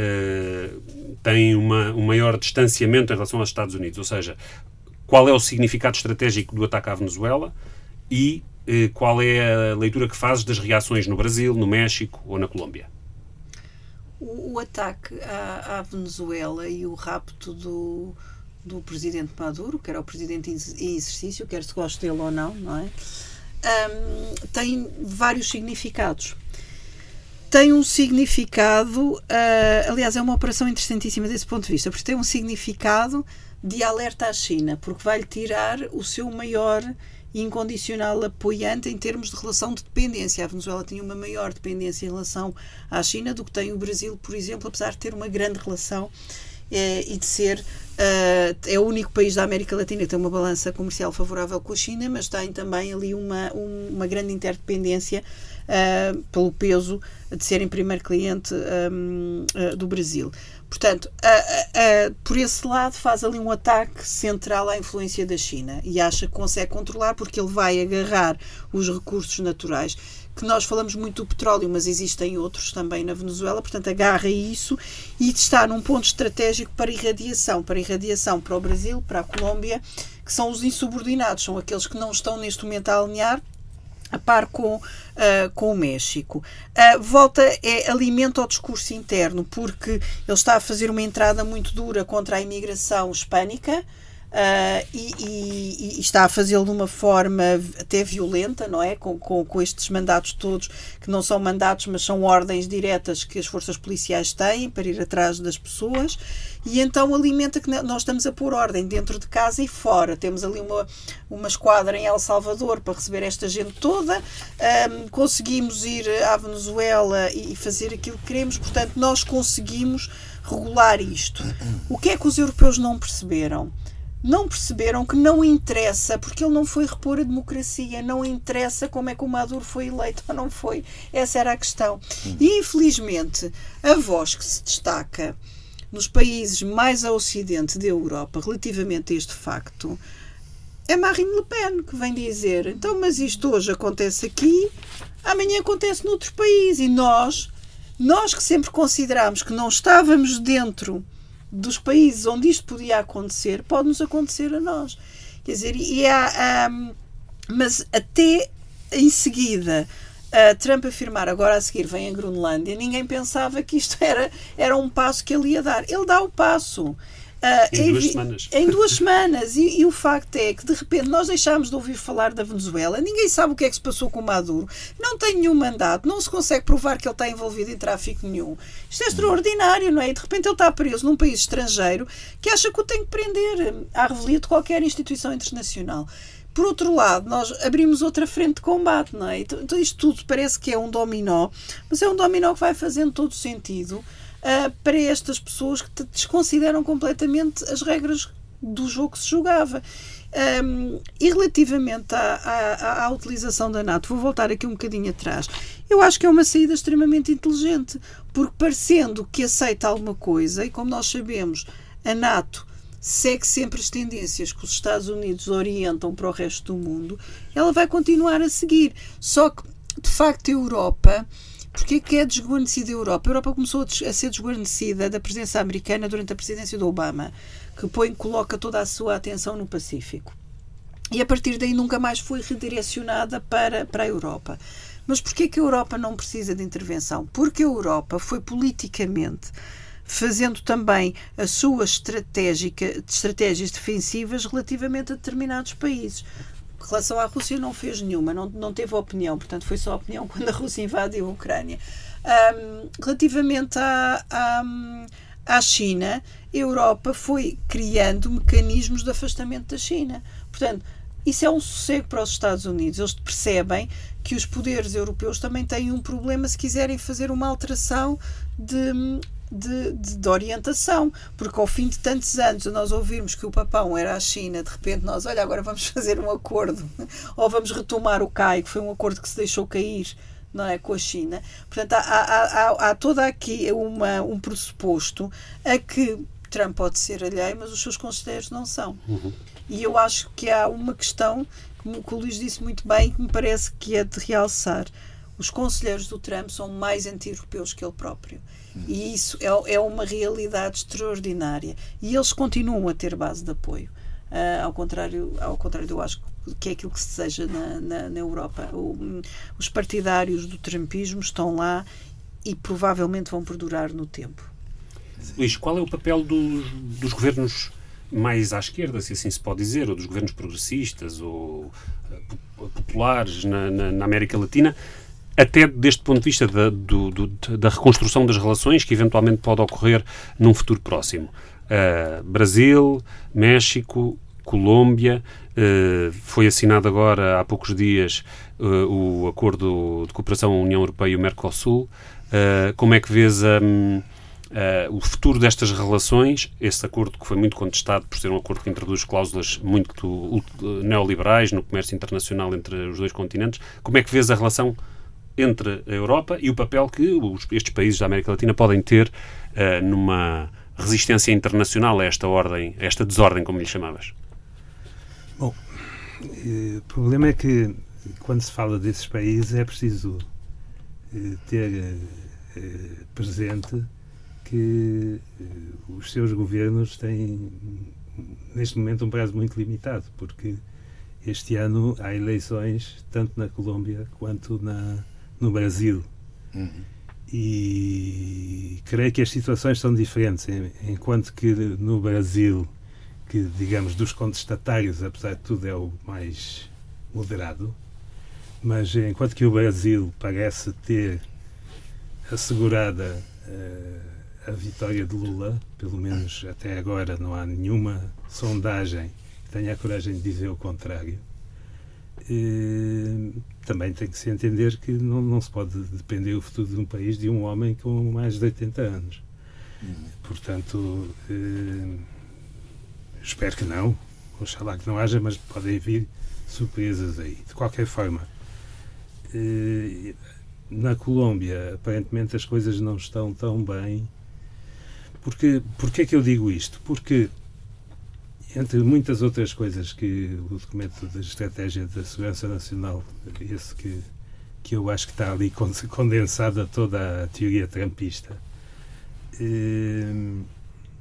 uh, têm uma, um maior distanciamento em relação aos Estados Unidos? Ou seja, qual é o significado estratégico do ataque à Venezuela e qual é a leitura que fazes das reações no Brasil, no México ou na Colômbia? O, o ataque à, à Venezuela e o rapto do, do presidente Maduro, que era o presidente em exercício, quer se goste dele ou não, não é? Um, tem vários significados. Tem um significado, uh, aliás, é uma operação interessantíssima desse ponto de vista, porque tem um significado de alerta à China, porque vai-lhe tirar o seu maior incondicional apoiante em termos de relação de dependência. A Venezuela tinha uma maior dependência em relação à China do que tem o Brasil, por exemplo, apesar de ter uma grande relação eh, e de ser uh, é o único país da América Latina que tem uma balança comercial favorável com a China, mas tem também ali uma, um, uma grande interdependência uh, pelo peso de serem primeiro cliente um, uh, do Brasil. Portanto, uh, uh, uh, por esse lado faz ali um ataque central à influência da China e acha que consegue controlar porque ele vai agarrar os recursos naturais, que nós falamos muito do petróleo, mas existem outros também na Venezuela, portanto agarra isso e está num ponto estratégico para irradiação, para irradiação para o Brasil, para a Colômbia, que são os insubordinados, são aqueles que não estão neste momento a alinhar, a par com, uh, com o México. Uh, volta, é, alimenta o discurso interno, porque ele está a fazer uma entrada muito dura contra a imigração hispânica, uh, e, e, e está a fazê-lo de uma forma até violenta, não é? Com, com, com estes mandatos todos, que não são mandatos, mas são ordens diretas que as forças policiais têm para ir atrás das pessoas. E então alimenta que nós estamos a pôr ordem dentro de casa e fora. Temos ali uma, uma esquadra em El Salvador para receber esta gente toda. Um, conseguimos ir à Venezuela e fazer aquilo que queremos. Portanto, nós conseguimos regular isto. O que é que os europeus não perceberam? Não perceberam que não interessa, porque ele não foi repor a democracia, não interessa como é que o Maduro foi eleito ou não foi. Essa era a questão. E, infelizmente, a voz que se destaca nos países mais a ocidente da Europa relativamente a este facto é Marine Le Pen, que vem dizer, então, mas isto hoje acontece aqui, amanhã acontece noutro país, e nós, nós que sempre considerámos que não estávamos dentro dos países onde isto podia acontecer, pode-nos acontecer a nós. Quer dizer, e há, há, mas até em seguida Uh, Trump afirmar, agora a seguir vem a Groenlândia, ninguém pensava que isto era, era um passo que ele ia dar. Ele dá o passo. Uh, em, em duas semanas. Em duas semanas. E, e o facto é que, de repente, nós deixámos de ouvir falar da Venezuela, ninguém sabe o que é que se passou com o Maduro, não tem nenhum mandato, não se consegue provar que ele está envolvido em tráfico nenhum. Isto é extraordinário, não é? E, de repente, ele está preso num país estrangeiro que acha que o tem que prender à revelia de qualquer instituição internacional. Por outro lado, nós abrimos outra frente de combate, não é? Então, isto tudo parece que é um dominó, mas é um dominó que vai fazendo todo sentido uh, para estas pessoas que desconsideram completamente as regras do jogo que se jogava. Um, e relativamente à, à, à utilização da NATO, vou voltar aqui um bocadinho atrás, eu acho que é uma saída extremamente inteligente, porque parecendo que aceita alguma coisa, e como nós sabemos, a NATO segue sempre as tendências que os Estados Unidos orientam para o resto do mundo, ela vai continuar a seguir. Só que, de facto a Europa... Porquê que é desguarnecida a Europa? A Europa começou a ser desguarnecida da presença americana durante a presidência do Obama, que põe, coloca toda a sua atenção no Pacífico. E a partir daí nunca mais foi redirecionada para, para a Europa. Mas porquê que a Europa não precisa de intervenção? Porque a Europa foi politicamente fazendo também as suas estratégica, estratégias defensivas relativamente a determinados países. Em relação à Rússia não fez nenhuma, não, não teve opinião, portanto foi só opinião quando a Rússia invadiu a Ucrânia. Um, relativamente à, à, à China, a Europa foi criando mecanismos de afastamento da China. Portanto, isso é um sossego para os Estados Unidos. Eles percebem que os poderes europeus também têm um problema se quiserem fazer uma alteração de... De, de, de orientação, porque ao fim de tantos anos nós ouvirmos que o papão era a China, de repente nós, olha, agora vamos fazer um acordo, ou vamos retomar o C A I, que foi um acordo que se deixou cair, não é, com a China. Portanto, há, há, há, há toda aqui uma, um pressuposto a que Trump pode ser alheio, mas os seus conselheiros não são. Uhum. E eu acho que há uma questão, que o Luís disse muito bem, que me parece que é de realçar. Os conselheiros do Trump são mais anti-europeus que ele próprio. E isso é, é uma realidade extraordinária. E eles continuam a ter base de apoio. Uh, ao contrário, ao contrário, eu acho que é aquilo que se deseja na, na, na Europa. O, os partidários do trumpismo estão lá e provavelmente vão perdurar no tempo. Luís, qual é o papel dos, dos governos mais à esquerda, se assim se pode dizer, ou dos governos progressistas ou uh, populares na, na, na América Latina, até deste ponto de vista da, do, do, da reconstrução das relações que eventualmente pode ocorrer num futuro próximo? Uh, Brasil, México, Colômbia, uh, foi assinado agora há poucos dias uh, o acordo de cooperação União Europeia e o Mercosul. Uh, como é que vês um, uh, o futuro destas relações? Esse acordo que foi muito contestado por ser um acordo que introduz cláusulas muito uh, neoliberais no comércio internacional entre os dois continentes. Como é que vês a relação entre a Europa e o papel que os, estes países da América Latina podem ter uh, numa resistência internacional a esta ordem, a esta desordem, como lhe chamavas? Bom, o problema é que quando se fala desses países é preciso uh, ter uh, presente que uh, os seus governos têm neste momento um prazo muito limitado, porque este ano há eleições tanto na Colômbia quanto na no Brasil. Uhum. E creio que as situações são diferentes, enquanto que no Brasil, que digamos dos contestatários, apesar de tudo, é o mais moderado, mas enquanto que o Brasil parece ter assegurada uh, a vitória de Lula, pelo menos até agora não há nenhuma sondagem que tenha a coragem de dizer o contrário. E, também tem que se entender que não, não se pode depender o futuro de um país de um homem com mais de oitenta anos. Uhum. Portanto, eh, espero que não, oxalá que não haja, mas podem vir surpresas aí. De qualquer forma, eh, na Colômbia, aparentemente as coisas não estão tão bem. Porque, porque é que eu digo isto? Porque entre muitas outras coisas que o documento de estratégia da segurança nacional, esse que, que eu acho que está ali condensada toda a teoria trumpista, eh,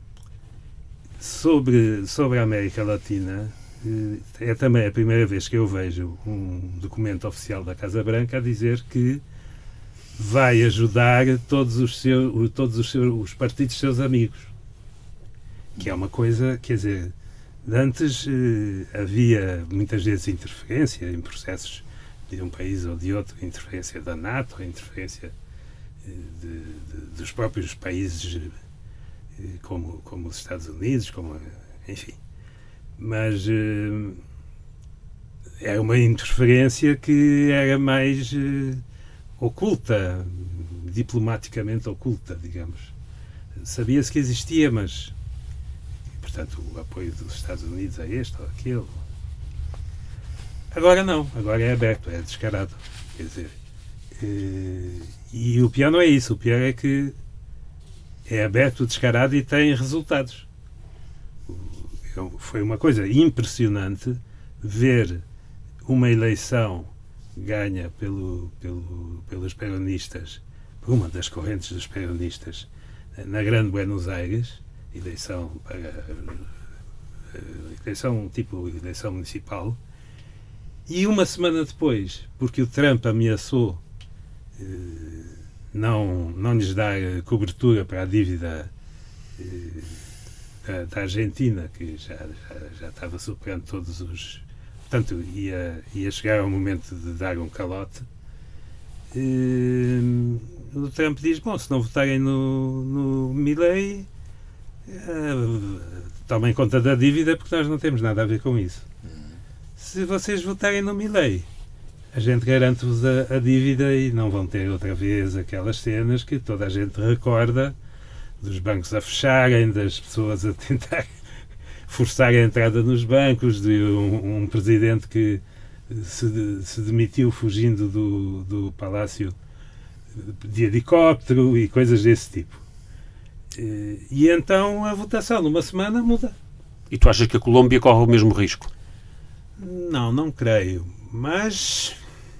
sobre, sobre a América Latina, eh, é também a primeira vez que eu vejo um documento oficial da Casa Branca a dizer que vai ajudar todos os, seu, todos os, seus, os partidos seus amigos. Que é uma coisa, quer dizer, antes eh, havia muitas vezes interferência em processos de um país ou de outro, interferência da NATO, interferência eh, de, de, dos próprios países eh, como, como os Estados Unidos, como, enfim. Mas eh, é uma interferência que era mais eh, oculta, diplomaticamente oculta, digamos. Sabia-se que existia, mas portanto, o apoio dos Estados Unidos a este ou aquele. Agora não, agora é aberto, é descarado. Quer dizer, e, e o pior não é isso, o pior é que é aberto, descarado e tem resultados. Foi uma coisa impressionante ver uma eleição ganha pelo, pelo, pelos peronistas, por uma das correntes dos peronistas, na Grande Buenos Aires, eleição para eleição tipo eleição municipal, e uma semana depois, porque o Trump ameaçou eh, não, não lhes dar cobertura para a dívida eh, da, da Argentina, que já, já, já estava superando todos os... Portanto, ia, ia chegar ao momento de dar um calote. Eh, o Trump diz, bom, se não votarem no, no Milei, eh, tomem conta da dívida, porque nós não temos nada a ver com isso. Se vocês votarem no Milei, a gente garante-vos a, a dívida e não vão ter outra vez aquelas cenas que toda a gente recorda, dos bancos a fecharem, das pessoas a tentar forçar a entrada nos bancos, de um, um presidente que se, se demitiu fugindo do, do palácio de helicóptero e coisas desse tipo. E, e então a votação numa semana muda. E tu achas que a Colômbia corre o mesmo risco? Não, não creio. Mas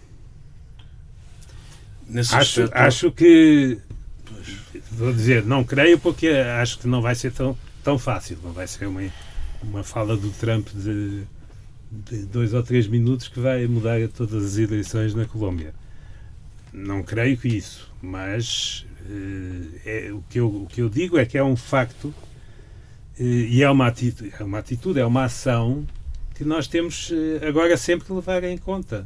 Nesse acho, aspecto, acho que vou dizer, não creio porque acho que não vai ser tão, tão fácil. Não vai ser uma, uma fala do Trump de, de dois ou três minutos que vai mudar todas as eleições na Colômbia. Não creio que isso, mas é, o, que eu, o que eu digo é que é um facto e é uma atitude, é uma, atitude, é uma ação que nós temos agora sempre que levar em conta,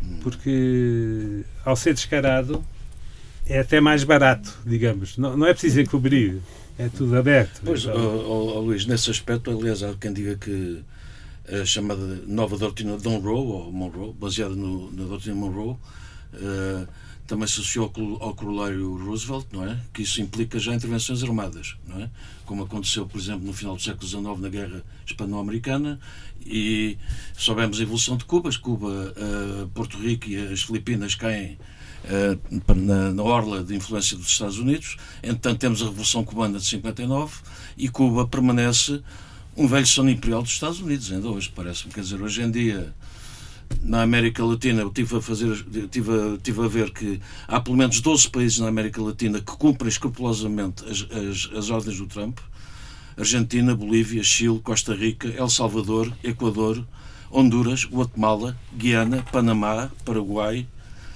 porque ao ser descarado é até mais barato, digamos, não, não é preciso encobrir, é tudo aberto. Pois, então... oh, oh, oh, Luís, nesse aspecto, aliás, há quem diga que a chamada nova doutrina de Monroe, ou Monroe, baseada no, na doutrina Monroe, uh, também se associou ao, ao corolário Roosevelt, não é? Que isso implica já intervenções armadas, não é? Como aconteceu, por exemplo, no final do século dezenove na Guerra Hispano-Americana, e soubemos a evolução de Cuba. Cuba, uh, Porto Rico e as Filipinas caem uh, na, na orla de influência dos Estados Unidos. Entretanto, temos a Revolução Cubana de cinquenta e nove e Cuba permanece um velho sono imperial dos Estados Unidos, ainda hoje, parece-me. Quer dizer, hoje em dia, na América Latina, eu tive a, fazer, tive, a, tive a ver que há pelo menos doze países na América Latina que cumprem escrupulosamente as, as, as ordens do Trump. Argentina, Bolívia, Chile, Costa Rica, El Salvador, Equador, Honduras, Guatemala, Guiana, Panamá, Paraguai,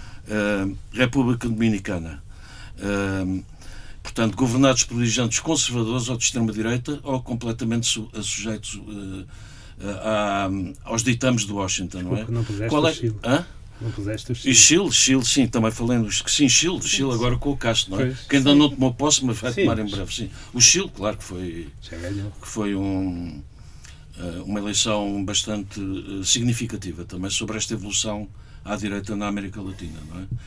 uh, República Dominicana. Uh, portanto, governados por dirigentes conservadores ou de extrema-direita ou completamente su sujeitos uh, a, aos ditames de Washington, não é? Não puseste Qual é? o Chile. Hã? Não puseste o Chile. E Chile, Chile, sim, também falando que sim, Chile, Chile agora com o Castro, não é? Pois, que ainda sim. não tomou posse, mas vai Sim, tomar em mas... breve, sim. O Chile, claro que foi, Já ganhou. que foi um, uma eleição bastante significativa também sobre esta evolução à direita na América Latina, não é?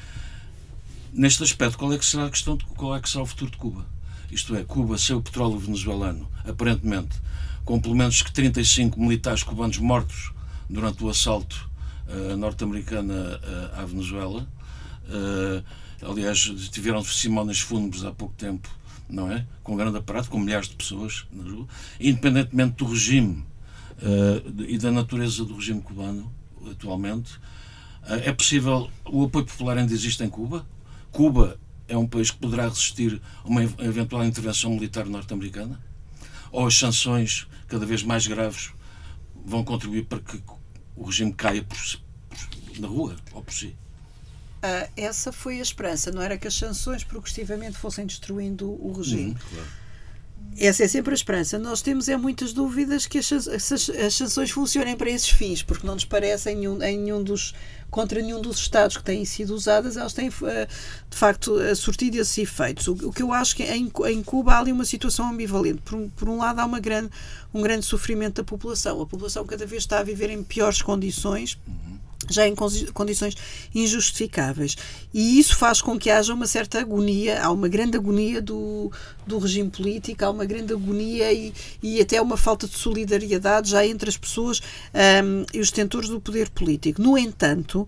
Neste aspecto, qual é que será a questão de, qual é que será o futuro de Cuba? Isto é, Cuba sem o petróleo venezuelano, aparentemente, com pelo menos que trinta e cinco militares cubanos mortos durante o assalto uh, norte-americano uh, à Venezuela. Uh, aliás, tiveram cerimónias fúnebres há pouco tempo, não é? Com grande aparato, com milhares de pessoas na rua. Independentemente do regime uh, e da natureza do regime cubano, atualmente, uh, é possível, o apoio popular ainda existe em Cuba. Cuba é um país que poderá resistir a uma eventual intervenção militar norte-americana? Ou as sanções cada vez mais graves vão contribuir para que o regime caia por, por, na rua ou por si? Uh, essa foi a esperança, não era que as sanções progressivamente fossem destruindo o regime. Uhum, claro. Essa é sempre a esperança. Nós temos é muitas dúvidas que as, as, as sanções funcionem para esses fins, porque não nos parece em nenhum, em nenhum dos, contra nenhum dos Estados que têm sido usadas, elas têm de facto surtido esses efeitos. O, o que eu acho que em, em Cuba há ali uma situação ambivalente. Por um, por um lado há uma grande, um grande sofrimento da população. A população cada vez está a viver em piores condições, já em condições injustificáveis. E isso faz com que haja uma certa agonia, há uma grande agonia do, do regime político, há uma grande agonia e, e até uma falta de solidariedade já entre as pessoas um, e os detentores do poder político. No entanto,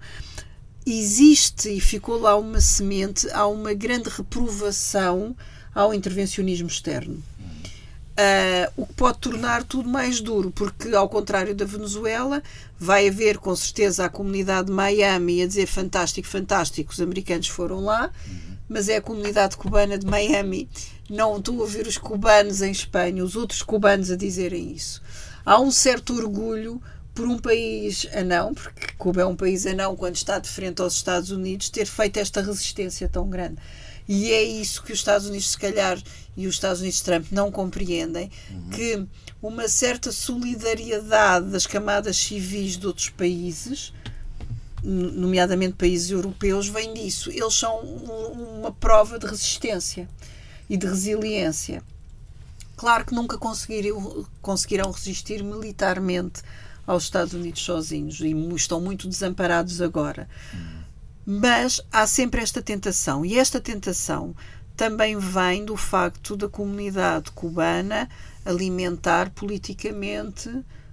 existe e ficou lá uma semente, há uma grande reprovação ao intervencionismo externo. Uh, o que pode tornar tudo mais duro, porque ao contrário da Venezuela, vai haver com certeza a comunidade de Miami a dizer fantástico, fantástico, os americanos foram lá, mas é a comunidade cubana de Miami. Não estou a ver os cubanos em Espanha, os outros cubanos a dizerem isso. Há um certo orgulho por um país anão, porque Cuba é um país anão quando está de frente aos Estados Unidos, ter feito esta resistência tão grande. E é isso que os Estados Unidos, se calhar, e os Estados Unidos de Trump não compreendem, uhum. que uma certa solidariedade das camadas civis de outros países, nomeadamente países europeus, vem disso. Eles são uma prova de resistência e de resiliência. Claro que nunca conseguiram, conseguirão resistir militarmente aos Estados Unidos sozinhos e estão muito desamparados agora. Uhum. Mas há sempre esta tentação, e esta tentação também vem do facto da comunidade cubana alimentar politicamente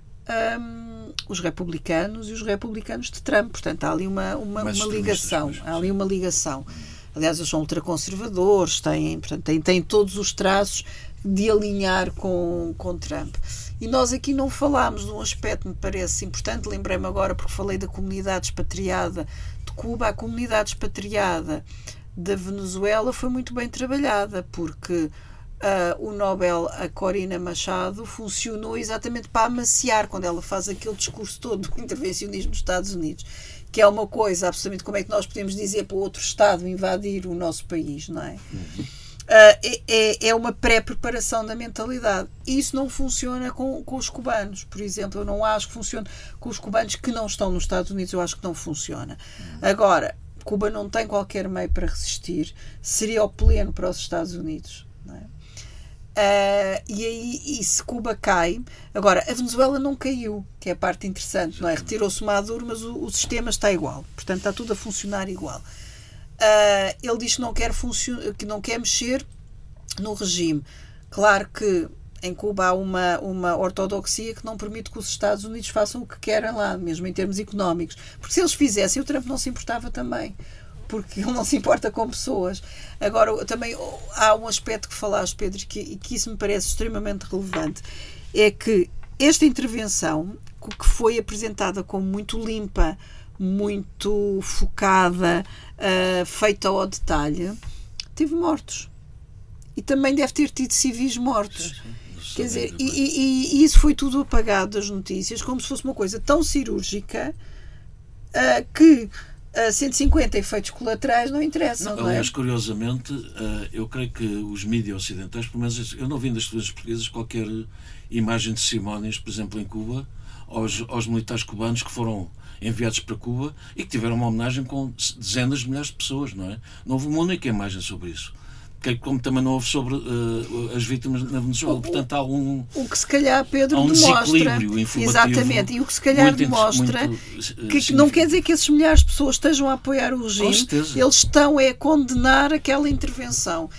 um, os republicanos e os republicanos de Trump. Portanto, há ali uma, uma, uma ligação. Há ali uma ligação. Aliás, eles são ultraconservadores, têm, portanto, têm, têm todos os traços de alinhar com, com Trump. E nós aqui não falámos de um aspecto que me parece importante, lembrei-me agora porque falei da comunidade expatriada de Cuba. A comunidade expatriada da Venezuela foi muito bem trabalhada, porque uh, o Nobel, a Corina Machado, funcionou exatamente para amaciar, quando ela faz aquele discurso todo do intervencionismo dos Estados Unidos, que é uma coisa absolutamente, como é que nós podemos dizer para outro Estado invadir o nosso país, não é? Uhum. Uh, é, é uma pré-preparação da mentalidade. Isso não funciona com, com os cubanos, por exemplo. Eu não acho que funcione com os cubanos que não estão nos Estados Unidos, eu acho que não funciona. Agora, Cuba não tem qualquer meio para resistir, seria o pleno para os Estados Unidos, não é? Uh, e aí, e se Cuba cai... Agora, a Venezuela não caiu, que é a parte interessante, não é? Retirou-se Maduro, mas o, o sistema está igual. Portanto, está tudo a funcionar igual. Uh, ele diz que não, quer que não quer mexer no regime. Claro que em Cuba há uma, uma ortodoxia que não permite que os Estados Unidos façam o que querem lá, mesmo em termos económicos. Porque se eles fizessem, o Trump não se importava também, porque ele não se importa com pessoas. Agora, também há um aspecto que falaste, Pedro, que, e que isso me parece extremamente relevante, é que esta intervenção, que foi apresentada como muito limpa, muito focada, uh, feita ao detalhe, teve mortos. E também deve ter tido civis mortos. Sim, sim. Quer dizer, e, e, e isso foi tudo apagado das notícias, como se fosse uma coisa tão cirúrgica uh, que uh, cento e cinquenta efeitos colaterais não interessam. Não, não aliás, é? Curiosamente, uh, eu creio que os mídias ocidentais, pelo menos eu não vi das televisões portuguesas qualquer imagem de cerimónias, por exemplo, em Cuba, aos, aos militares cubanos que foram enviados para Cuba e que tiveram uma homenagem com dezenas de milhares de pessoas, não é? Não houve uma única imagem sobre isso. Como também não houve sobre uh, as vítimas na Venezuela. Portanto, há um, o que se calhar, Pedro, há um demonstra, desequilíbrio informativo. Exatamente, e o que se calhar demonstra muito, que, que não quer dizer que esses milhares de pessoas estejam a apoiar o regime, eles estão é, a condenar aquela intervenção.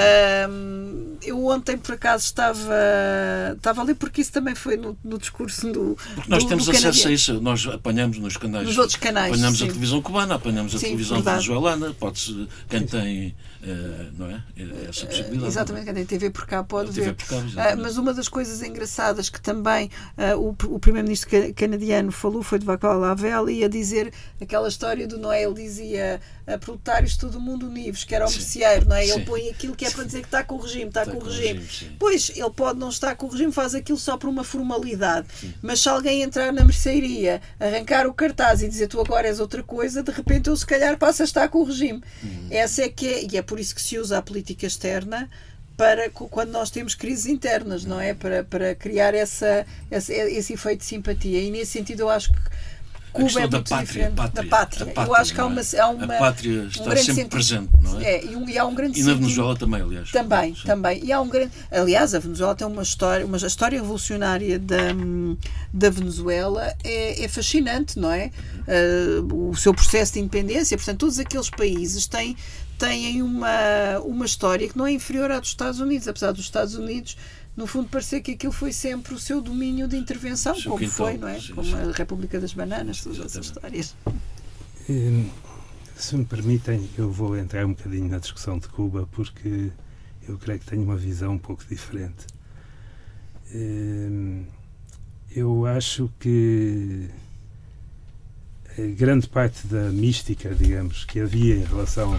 É uh, eu ontem, por acaso, estava, estava ali, porque isso também foi no, no discurso do Porque nós do, temos do acesso canadiano. a isso, nós apanhamos nos canais. Nos outros canais. Apanhamos sim. a televisão cubana, apanhamos a sim, televisão verdade. venezuelana, pode-se, quem tem, uh, não é? Essa possibilidade. Uh, exatamente, quem tem T V por cá pode T V ver. Por cá, uh, mas uma das coisas engraçadas que também uh, o, o primeiro-ministro canadiano falou foi de Václav Havel, e a dizer aquela história do Noé, ele dizia a proletários todo mundo unidos, que era o merceeiro, não é? Ele sim. põe aquilo que é para dizer que está com o regime, está, está com o regime. regime pois, ele pode não estar com o regime, faz aquilo só por uma formalidade. Sim. Mas se alguém entrar na mercearia, arrancar o cartaz e dizer tu agora és outra coisa, de repente eu se calhar passo a estar com o regime. Hum. Essa é que é, e é por isso que se usa a política externa para quando nós temos crises internas, não é? Para, para criar essa, esse, esse efeito de simpatia. E nesse sentido eu acho que Cuba é da muito pátria, diferente pátria, da pátria. pátria. Eu acho que há uma, há uma a pátria está um grande sempre sentido, presente, não é? é e, um, e há um grande e na sentido, Venezuela também, aliás. Também, sim. também. E há um grande, aliás, a Venezuela tem uma história, uma a história revolucionária da, da Venezuela é, é fascinante, não é? Uh, o seu processo de independência, portanto, todos aqueles países têm têm uma, uma história que não é inferior à dos Estados Unidos, apesar dos Estados Unidos no fundo parecer que aquilo foi sempre o seu domínio de intervenção, sim, como quintal, foi, não é? Sim, como sim. a República das Bananas, todas essas histórias. Hum, se me permitem, eu vou entrar um bocadinho na discussão de Cuba, porque eu creio que tenho uma visão um pouco diferente. Eu acho que a grande parte da mística, digamos, que havia em relação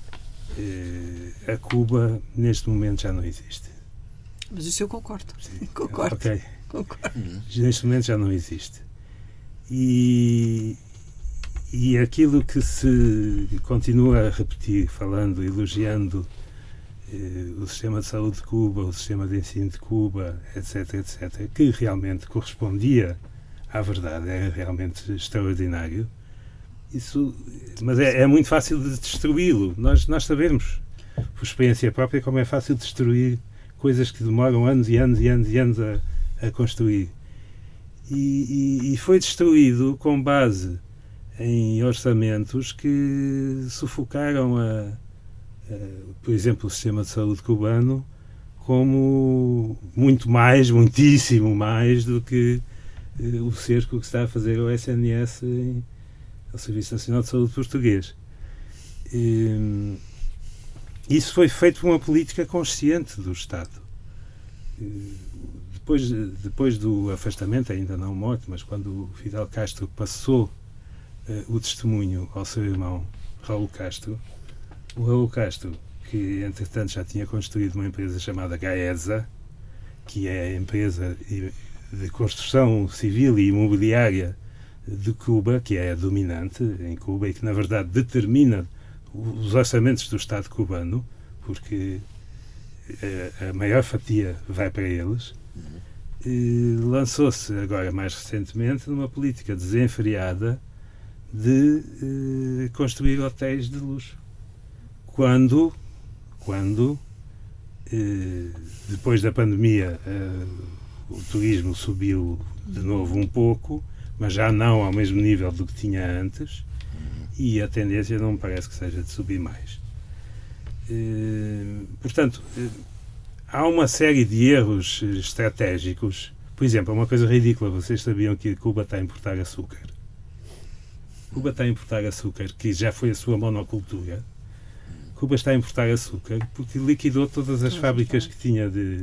a Cuba, neste momento já não existe. Mas isso eu concordo. Sim. Concordo. Ok. Concordo. Uhum. Neste momento já não existe. E, e aquilo que se continua a repetir, falando, elogiando eh, o sistema de saúde de Cuba, o sistema de ensino de Cuba, etc, etcétera, que realmente correspondia à verdade, era realmente extraordinário. Isso, mas é, é muito fácil de destruí-lo. Nós, nós sabemos, por experiência própria, como é fácil destruir coisas que demoram anos e anos e anos e anos a, a construir. E, e, e foi destruído com base em orçamentos que sufocaram, a, a, por exemplo, o sistema de saúde cubano, como muito mais, muitíssimo mais do que eh, o cerco que está a fazer o S N S em, ao Serviço Nacional de Saúde Português. E, isso foi feito por uma política consciente do Estado. E, depois, depois do afastamento, ainda não morto, mas quando o Fidel Castro passou uh, o testemunho ao seu irmão Raul Castro, o Raul Castro, que entretanto já tinha construído uma empresa chamada Gaesa, que é a empresa de construção civil e imobiliária de Cuba, que é a dominante em Cuba e que na verdade determina os orçamentos do Estado cubano, porque a maior fatia vai para eles. E lançou-se agora mais recentemente numa política desenfreada de eh, construir hotéis de luxo, quando quando eh, depois da pandemia eh, o turismo subiu de novo um pouco, mas já não ao mesmo nível do que tinha antes, e a tendência não me parece que seja de subir mais. Eh, portanto, eh, há uma série de erros estratégicos. Por exemplo, uma coisa ridícula, vocês sabiam que Cuba está a importar açúcar? Cuba está a importar açúcar, que já foi a sua monocultura. Cuba está a importar açúcar porque liquidou todas as fábricas que tinha de,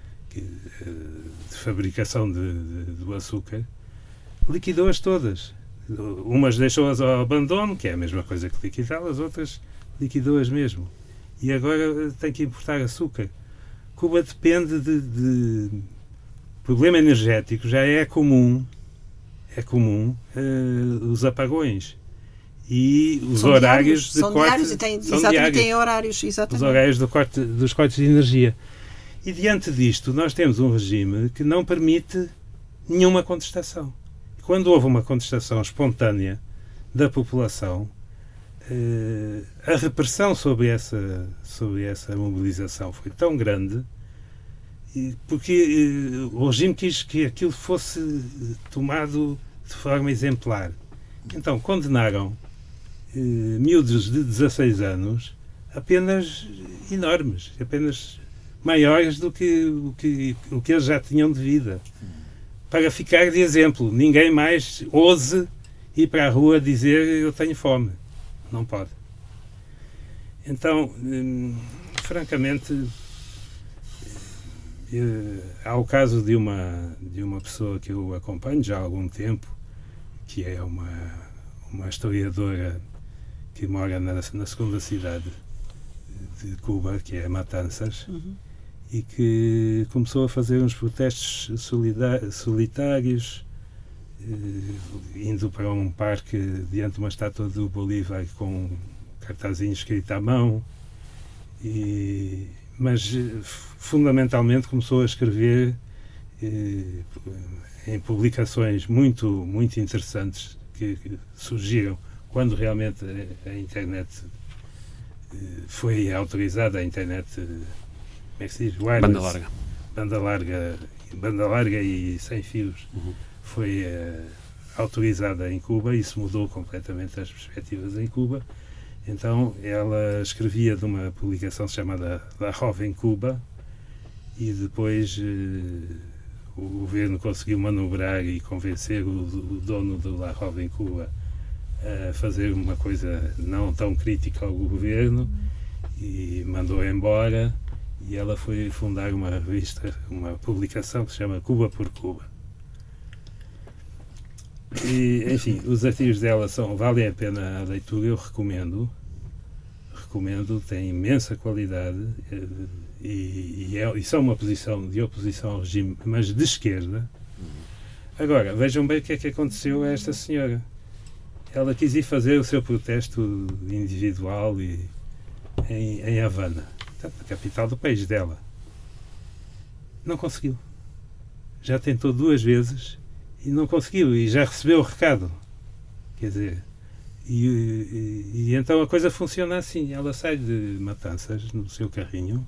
de fabricação de, de, do açúcar. Liquidou-as todas. Umas deixou-as ao abandono, que é a mesma coisa que liquidá-las, outras liquidou-as mesmo. E agora tem que importar açúcar. Cuba depende de, de problema energético, já é comum, é comum uh, os apagões e os são horários diários, de são corte. Diários e tem, são exatamente, diários, têm horários, exatamente. Os horários do corte, dos cortes de energia. E diante disto, nós temos um regime que não permite nenhuma contestação. Quando houve uma contestação espontânea da população, Uh, a repressão sobre essa, sobre essa mobilização foi tão grande e, porque uh, o regime quis que aquilo fosse tomado de forma exemplar. Então condenaram uh, miúdos de dezasseis anos a penas enormes, apenas maiores do que o que, o que eles já tinham de vida, para ficar de exemplo. Ninguém mais ouse ir para a rua dizer eu tenho fome. Não pode. Então, hum, francamente, eh, há o caso de uma, de uma pessoa que eu acompanho já há algum tempo, que é uma, uma historiadora que mora na, na segunda cidade de Cuba, que é Matanzas, uhum. e que começou a fazer uns protestos solitários, indo para um parque diante de uma estátua do Bolívar com um cartazinho escrito à mão, e, mas fundamentalmente começou a escrever eh, em publicações muito, muito interessantes que, que surgiram quando realmente a, a internet eh, foi autorizada, a internet eh, como é que se diz? Wireless, banda larga. Banda larga, banda larga e sem fios. Uhum. Foi uh, autorizada em Cuba, e isso mudou completamente as perspectivas em Cuba. Então ela escrevia de uma publicação chamada La Jovem Cuba, e depois uh, o governo conseguiu manobrar e convencer o, o dono do La Jovem Cuba a fazer uma coisa não tão crítica ao governo, e mandou embora, E ela foi fundar uma revista, uma publicação que se chama Cuba por Cuba. E, enfim, os artigos dela são, valem a pena a leitura, eu recomendo. Recomendo, tem imensa qualidade e, e, é, e são uma posição de oposição ao regime, mas de esquerda. Agora, vejam bem o que é que aconteceu a esta senhora. Ela quis ir fazer o seu protesto individual e, em, em Havana, portanto, a capital do país dela. Não conseguiu. Já tentou duas vezes e não conseguiu, e já recebeu o recado. Quer dizer, e, e, e então a coisa funciona assim. Ela sai de Matanças no seu carrinho,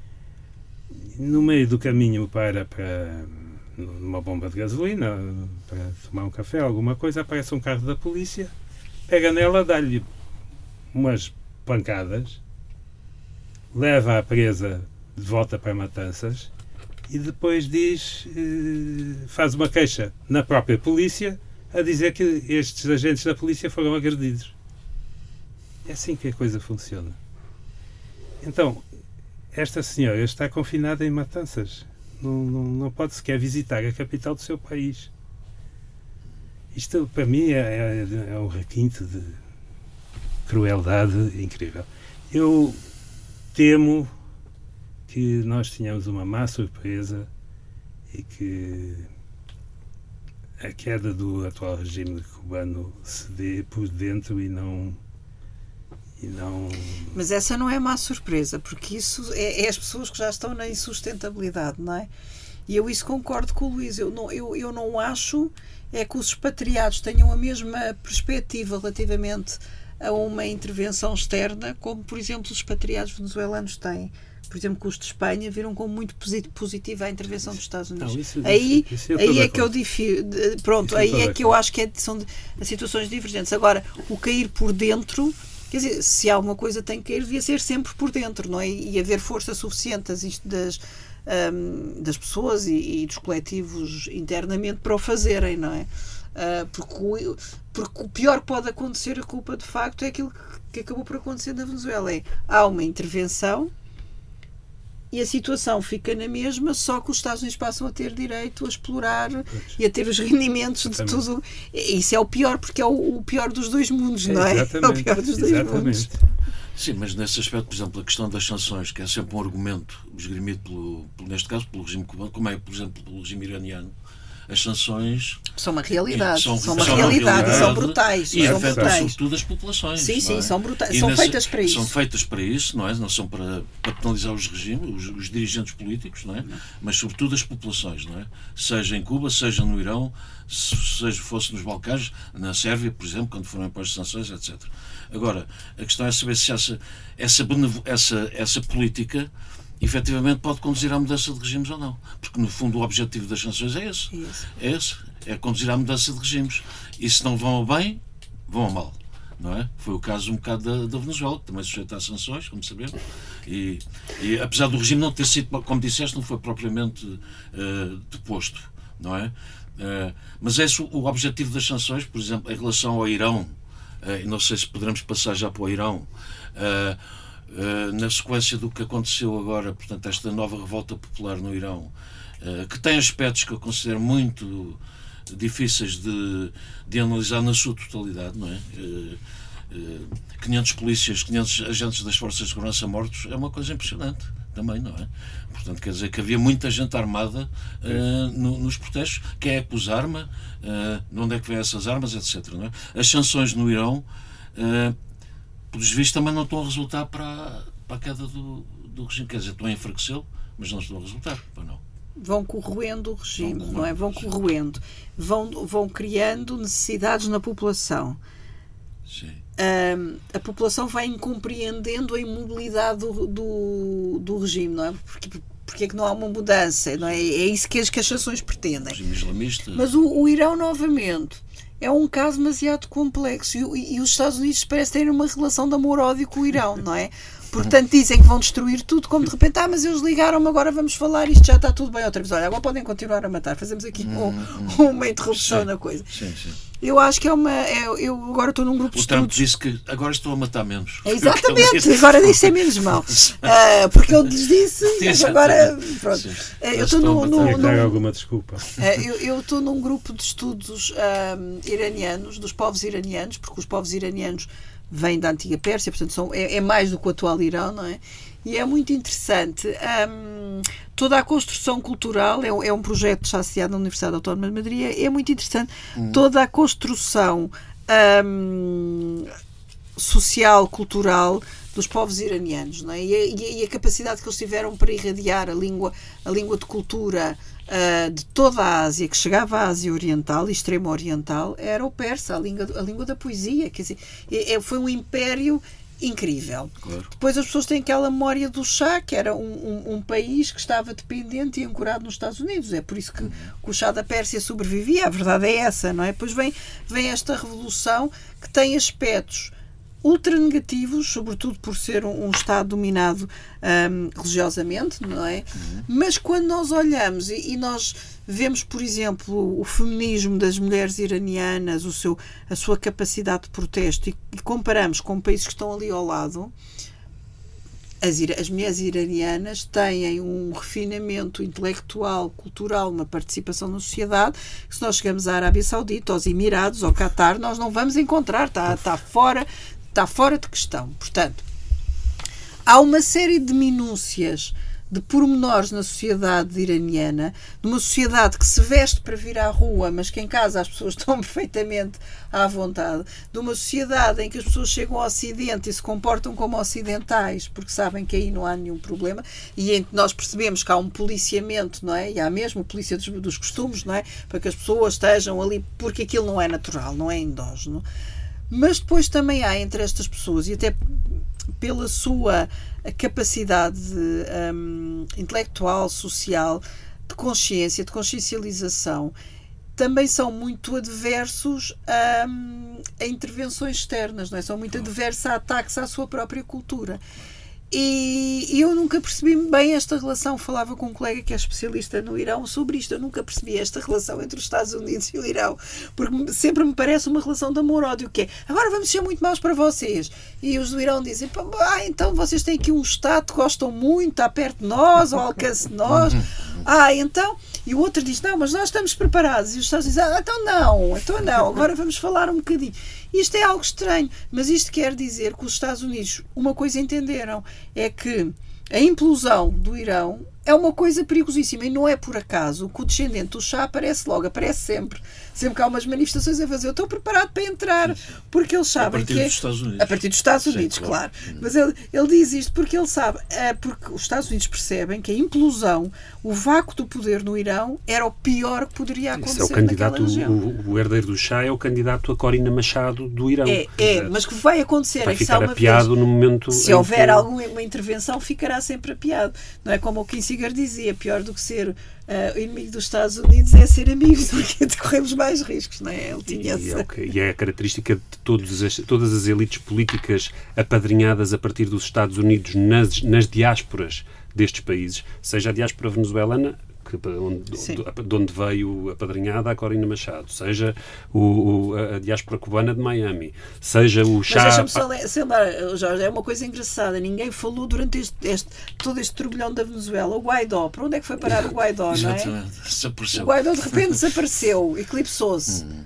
no meio do caminho para, para numa bomba de gasolina, para tomar um café, alguma coisa, aparece um carro da polícia, pega nela, dá-lhe umas pancadas, leva a presa de volta para Matanças e depois diz, faz uma queixa na própria polícia a dizer que estes agentes da polícia foram agredidos. É assim que a coisa funciona. Então, esta senhora está confinada em Matanças. Não, não, não pode sequer visitar a capital do seu país. Isto, para mim, é, é, é um requinte de crueldade incrível. Eu temo que nós tenhamos uma má surpresa e que a queda do atual regime cubano se dê por dentro e não... E não... Mas essa não é má surpresa, porque isso é, é as pessoas que já estão na insustentabilidade, não é? E eu isso concordo com o Luís. Eu não, eu, eu não acho é que os expatriados tenham a mesma perspectiva relativamente a uma intervenção externa como, por exemplo, os expatriados venezuelanos têm. Por exemplo, que os de Espanha viram como muito positiva a intervenção dos Estados Unidos. Não, isso, aí isso, isso aí é que eu difiro. Pronto, isso aí é que eu acho que é, são de, situações divergentes. Agora, o cair por dentro, quer dizer, se há uma coisa tem que cair, devia ser sempre por dentro, não é? E haver força suficiente das, das, um, das pessoas e, e dos coletivos internamente para o fazerem, não é? Uh, porque, o, porque o pior que pode acontecer, a culpa de facto, é aquilo que, que acabou por acontecer na Venezuela. É, há uma intervenção e a situação fica na mesma, só que os Estados Unidos passam a ter direito a explorar pois. E a ter os rendimentos de tudo. Isso é o pior, porque é o, o pior dos dois mundos, não é? É o pior dos dois exatamente. mundos. Sim, mas nesse aspecto, por exemplo, a questão das sanções, que é sempre um argumento esgrimido, pelo, pelo, neste caso, pelo regime cubano, como é, por exemplo, pelo regime iraniano, as sanções são uma realidade, são, são uma são realidade, uma realidade são brutais, e são afetam brutais. sobretudo as populações. Sim, sim, não é? são brutais, e são nessa, feitas para isso. São feitas para isso, não é? Não são para, para penalizar os regimes, os, os dirigentes políticos, não é? Não. Mas sobretudo as populações, não é? Seja em Cuba, seja no Irão, seja fosse nos Balcãs, na Sérvia, por exemplo, quando foram impostas sanções, etcétera. Agora, a questão é saber se essa essa essa, essa política efetivamente pode conduzir à mudança de regimes ou não. Porque, no fundo, o objetivo das sanções é esse. Isso. É esse. É conduzir à mudança de regimes. E se não vão a bem, vão a mal. Não é? Foi o caso um bocado da, da Venezuela, que também sujeita a sanções, como sabemos. E, e, apesar do regime não ter sido, como disseste, não foi propriamente uh, deposto. Não é? Uh, mas esse é o objetivo das sanções, por exemplo, em relação ao Irão. Uh, não sei se poderemos passar já para o Irão. Uh, Uh, na sequência do que aconteceu agora, portanto, esta nova revolta popular no Irão, uh, que tem aspectos que eu considero muito difíceis de, de analisar na sua totalidade, não é? Uh, uh, quinhentos polícias, quinhentos agentes das forças de segurança mortos, é uma coisa impressionante também, não é? Portanto, quer dizer que havia muita gente armada uh, no, nos protestos. Quem é que pôs arma? Uh, de onde é que vêm essas armas, etcétera. Não é? As sanções no Irão, uh, pelos vistos, também não estão a resultar para, para a queda do, do regime. Quer dizer, estão a enfraquecê-lo, mas não estão a resultar, para não. Vão corroendo o regime, vão não é? Vão corroendo. Vão, vão criando necessidades na população. Sim. Um, a população vai incompreendendo a imobilidade do, do, do regime, não é? Porque, porque é que não há uma mudança, não é? É isso que as, que as sanções pretendem. Regime islamista. Mas o, o Irão, novamente, é um caso demasiado complexo e, e os Estados Unidos parecem ter uma relação de amor-ódio com o Irão, não é? Portanto, dizem que vão destruir tudo, como de repente, ah, mas eles ligaram-me, agora vamos falar, isto já está tudo bem outra vez. Olha, agora podem continuar a matar. Fazemos aqui um, uma interrupção sim, na coisa. Sim, sim. Eu acho que é uma... É, eu agora estou num grupo de O Trump estudos... disse que agora estou a matar menos. É, exatamente, agora disse é menos mal. Uh, porque ele lhes disse, mas agora... Pronto. Sim. Uh, eu estou num... num, Tem que dar num alguma desculpa. uh, eu eu estou num grupo de estudos um, iranianos, dos povos iranianos, porque os povos iranianos vêm da antiga Pérsia, portanto são, é, é mais do que o atual Irão, não é? E é muito interessante. Um, toda a construção cultural, é, é um projeto já associado na Universidade Autónoma de Madrid, é muito interessante. Hum. Toda a construção um, social, cultural dos povos iranianos, não é? E, a, e a capacidade que eles tiveram para irradiar a língua, a língua de cultura uh, de toda a Ásia, que chegava à Ásia Oriental e Extremo Oriental, era o persa, a língua, a língua da poesia. Quer dizer, é, foi um império incrível. Claro. Depois as pessoas têm aquela memória do Shah, que era um, um, um país que estava dependente e ancorado nos Estados Unidos. É por isso que, que o Shah da Pérsia sobrevivia. A verdade é essa, não é? Depois vem, vem esta revolução que tem aspectos ultra negativos, sobretudo por ser um, um Estado dominado um, religiosamente, não é? Uhum. Mas quando nós olhamos e, e nós vemos, por exemplo, o feminismo das mulheres iranianas, o seu, a sua capacidade de protesto, e, e comparamos com países que estão ali ao lado, as, as mulheres iranianas têm um refinamento intelectual, cultural, uma participação na sociedade, que se nós chegamos à Arábia Saudita, aos Emirados, ao Qatar, nós não vamos encontrar, está, está fora... Está fora de questão. Portanto, há uma série de minúcias, de pormenores na sociedade iraniana, numa sociedade que se veste para vir à rua, mas que em casa as pessoas estão perfeitamente à vontade, de uma sociedade em que as pessoas chegam ao Ocidente e se comportam como ocidentais, porque sabem que aí não há nenhum problema, e em que nós percebemos que há um policiamento, não é? E há mesmo a polícia dos, dos costumes, não é? Para que as pessoas estejam ali, porque aquilo não é natural, não é endógeno. Mas depois também há entre estas pessoas, e até pela sua capacidade um, intelectual, social, de consciência, de consciencialização, também são muito adversos um, a intervenções externas, não é? São muito adversos a ataques à sua própria cultura. E, e eu nunca percebi bem esta relação. Falava com um colega que é especialista no Irão sobre isto. Eu nunca percebi esta relação entre os Estados Unidos e o Irão, porque sempre me parece uma relação de amor-ódio, que é, agora vamos ser muito maus para vocês. E os do Irão dizem, ah, então vocês têm aqui um Estado que gostam muito, está perto de nós, ao alcance de nós. Ah, então... E o outro diz, não, mas nós estamos preparados. E os Estados dizem, ah, então não, então não, agora vamos falar um bocadinho. Isto é algo estranho, mas isto quer dizer que os Estados Unidos, uma coisa entenderam, é que a implosão do Irão é uma coisa perigosíssima, e não é por acaso que o descendente do Shah aparece logo, aparece sempre. Sempre que há umas manifestações a fazer, eu estou preparado para entrar, porque eles sabem que é... A partir dos Estados Unidos. A partir dos Estados Unidos, sim, claro. claro. Mas ele, ele diz isto porque ele sabe, é porque os Estados Unidos percebem que a implosão, o vácuo do poder no Irão, era o pior que poderia acontecer. Esse é o candidato, o, o herdeiro do Shah é o candidato a Corina Machado do Irão. É, é mas que vai acontecer. Vai é ficar que apiado vez, no momento... Se houver que... alguma intervenção, ficará sempre apiado. Não é como o Kissinger dizia, pior do que ser uh, inimigo dos Estados Unidos é ser amigo, porque corremos mais riscos, não é? Ele tinha e, é okay. e é a característica de todos as, todas as elites políticas apadrinhadas a partir dos Estados Unidos nas, nas diásporas destes países, seja a diáspora venezuelana, que, onde, de onde veio apadrinhada a Corina Machado, seja o, o, a diáspora cubana de Miami, seja o Shah... Mas deixa-me só lembrar, Jorge, é uma coisa engraçada, ninguém falou durante este, este, todo este turbilhão da Venezuela, o Guaidó, para onde é que foi parar o Guaidó, não é? O Guaidó de repente desapareceu, eclipsou-se. Hum.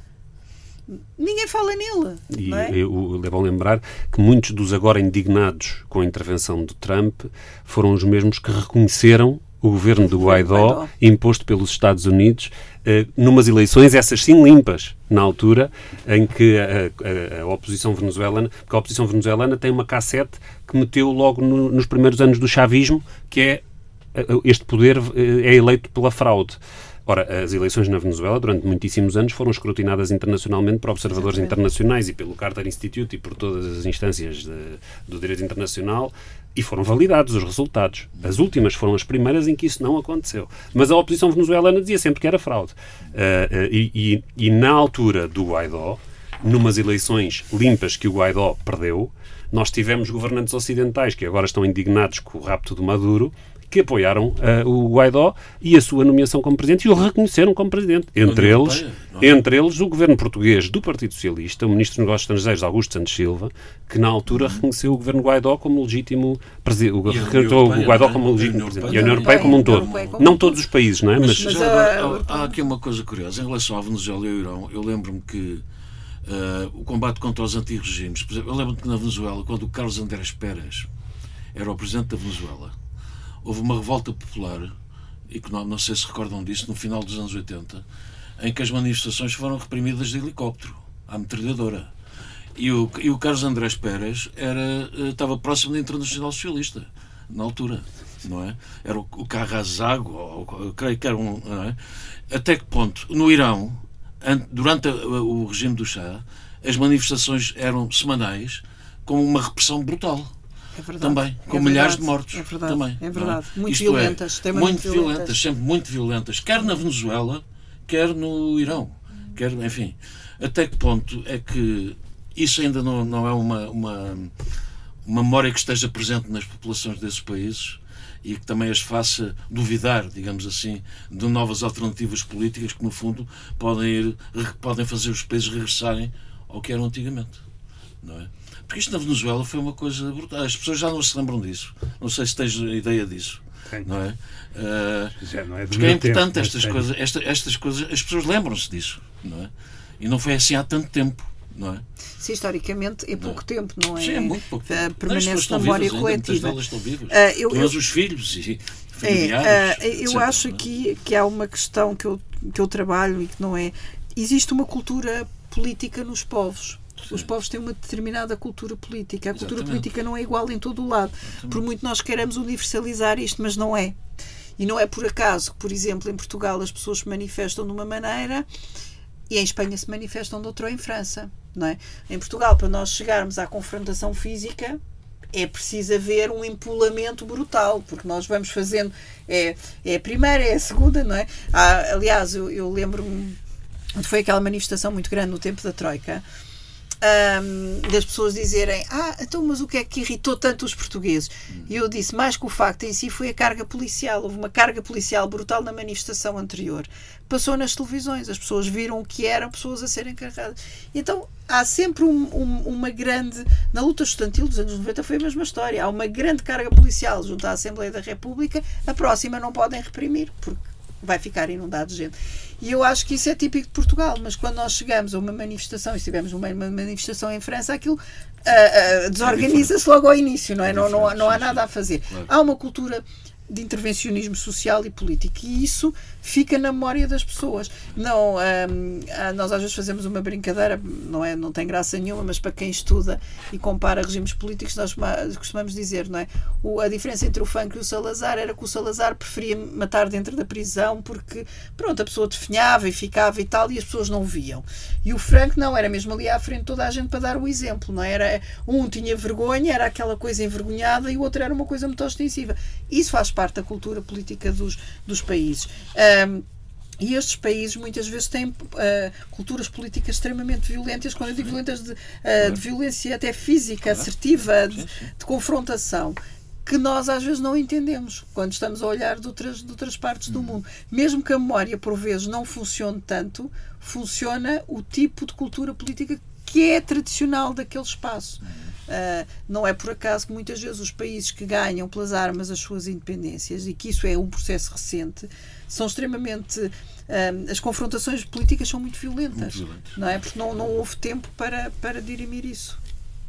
Ninguém fala nele. E não é? eu levo a lembrar que muitos dos agora indignados com a intervenção de Trump foram os mesmos que reconheceram o governo do Guaidó, Guaidó, imposto pelos Estados Unidos, eh, numas eleições, essas sim limpas, na altura, em que a, a, a oposição venezuelana, porque a oposição venezuelana tem uma cassete que meteu logo no, nos primeiros anos do chavismo, que é este poder é eleito pela fraude. Ora, as eleições na Venezuela, durante muitíssimos anos, foram escrutinadas internacionalmente por observadores Exatamente. internacionais e pelo Carter Institute e por todas as instâncias de, do direito internacional, e foram validados os resultados. As últimas foram as primeiras em que isso não aconteceu. Mas a oposição venezuelana dizia sempre que era fraude. Uh, uh, e, e, e na altura do Guaidó, numas eleições limpas que o Guaidó perdeu, nós tivemos governantes ocidentais que agora estão indignados com o rapto do Maduro, que apoiaram uh, o Guaidó e a sua nomeação como presidente e o reconheceram como presidente. Entre eles, entre eles o governo português do Partido Socialista, o ministro dos Negócios Estrangeiros, Augusto Santos Silva, que na altura uhum. reconheceu o governo Guaidó como legítimo presidente. O, o Guaidó como legítimo presidente. E a União Europeia como um todo. Não todos os países, não é? Mas, mas já, há, há aqui uma coisa curiosa. Em relação à Venezuela e ao Irão, eu lembro-me que uh, o combate contra os antirregimes, por exemplo, eu lembro-me que na Venezuela, quando o Carlos Andrés Pérez era o presidente da Venezuela, houve uma revolta popular, e que não, não sei se recordam disso, no final dos anos oitenta, em que as manifestações foram reprimidas de helicóptero, à metralhadora. E o, e o Carlos Andrés Pérez era, estava próximo da Internacional Socialista, na altura, não é? Era o, o Carrazago, ou, ou, creio que era um... Não é? Até que ponto? No Irão, durante a, o regime do Shah, as manifestações eram semanais, com uma repressão brutal. É verdade, também, com é milhares verdade, de mortos. É verdade, também, é verdade. É? Muito Isto violentas. É, muito violentas, violentas, sempre muito violentas, quer na Venezuela, quer no Irão, quer, enfim. Até que ponto é que isso ainda não, não é uma, uma, uma memória que esteja presente nas populações desses países e que também as faça duvidar, digamos assim, de novas alternativas políticas que, no fundo, podem, ir, podem fazer os países regressarem ao que eram antigamente, não é? Porque isto na Venezuela foi uma coisa brutal. As pessoas já não se lembram disso. Não sei se tens ideia disso. Sim. Não é? Uh, já não é porque é importante tempo, estas, coisas, esta, estas coisas. As pessoas lembram-se disso. Não é? E não foi assim há tanto tempo. Não é? Sim, historicamente é pouco não. tempo, não é? Sim, é muito pouco tempo. Permanece na memória vivas, coletiva. Ainda, estão vivas. Uh, eu, Todos eu, os filhos e familiares. É, uh, eu etcétera, acho aqui que há uma questão que eu, que eu trabalho e que não é... Existe uma cultura política nos povos. Sim. Os povos têm uma determinada cultura política. A Exatamente. cultura política não é igual em todo o lado. Exatamente. Por muito nós queiramos universalizar isto, mas não é. E não é por acaso que, por exemplo, em Portugal as pessoas se manifestam de uma maneira e em Espanha se manifestam de outra, ou em França. Não é? Em Portugal, para nós chegarmos à confrontação física, é preciso haver um empolamento brutal, porque nós vamos fazendo... É, é a primeira, é a segunda, não é? Há, aliás, eu, eu lembro-me... Foi aquela manifestação muito grande no tempo da Troika, Um, das pessoas dizerem ah, então mas o que é que irritou tanto os portugueses? E eu disse, mais que o facto em si foi a carga policial. Houve uma carga policial brutal na manifestação anterior. Passou nas televisões, as pessoas viram o que eram pessoas a serem carregadas. Então há sempre um, um, uma grande... Na luta estudantil dos anos noventa foi a mesma história. Há uma grande carga policial junto à Assembleia da República. A próxima não podem reprimir, porque vai ficar inundado de gente. E eu acho que isso é típico de Portugal, mas quando nós chegamos a uma manifestação, e se tivermos uma manifestação em França, aquilo uh, uh, desorganiza-se logo ao início, não é? Não, não, não há nada a fazer. Há uma cultura de intervencionismo social e político e isso fica na memória das pessoas. Não, um, nós às vezes fazemos uma brincadeira, não, é, não tem graça nenhuma, mas para quem estuda e compara regimes políticos, nós costumamos dizer, não é? O, a diferença entre o Franco e o Salazar era que o Salazar preferia matar dentro da prisão porque, pronto, a pessoa definhava e ficava e tal e as pessoas não viam. E o Franco não, era mesmo ali à frente de toda a gente para dar o exemplo, não é? Era, um tinha vergonha, era aquela coisa envergonhada e o outro era uma coisa muito ostensiva. Isso faz parte da cultura política dos, dos países. Um, e estes países muitas vezes têm uh, culturas políticas extremamente violentas, quando eu digo violentas de, uh, de violência até física, assertiva, de, de confrontação, que nós às vezes não entendemos quando estamos a olhar de outras, de outras partes do mundo. Mesmo que a memória por vezes não funcione tanto, funciona o tipo de cultura política que é tradicional daquele espaço. Uh, não é por acaso que muitas vezes os países que ganham pelas armas as suas independências, e que isso é um processo recente, são extremamente... Uh, as confrontações políticas são muito violentas, muito violentas. Não é? Porque não, não houve tempo para, para dirimir isso.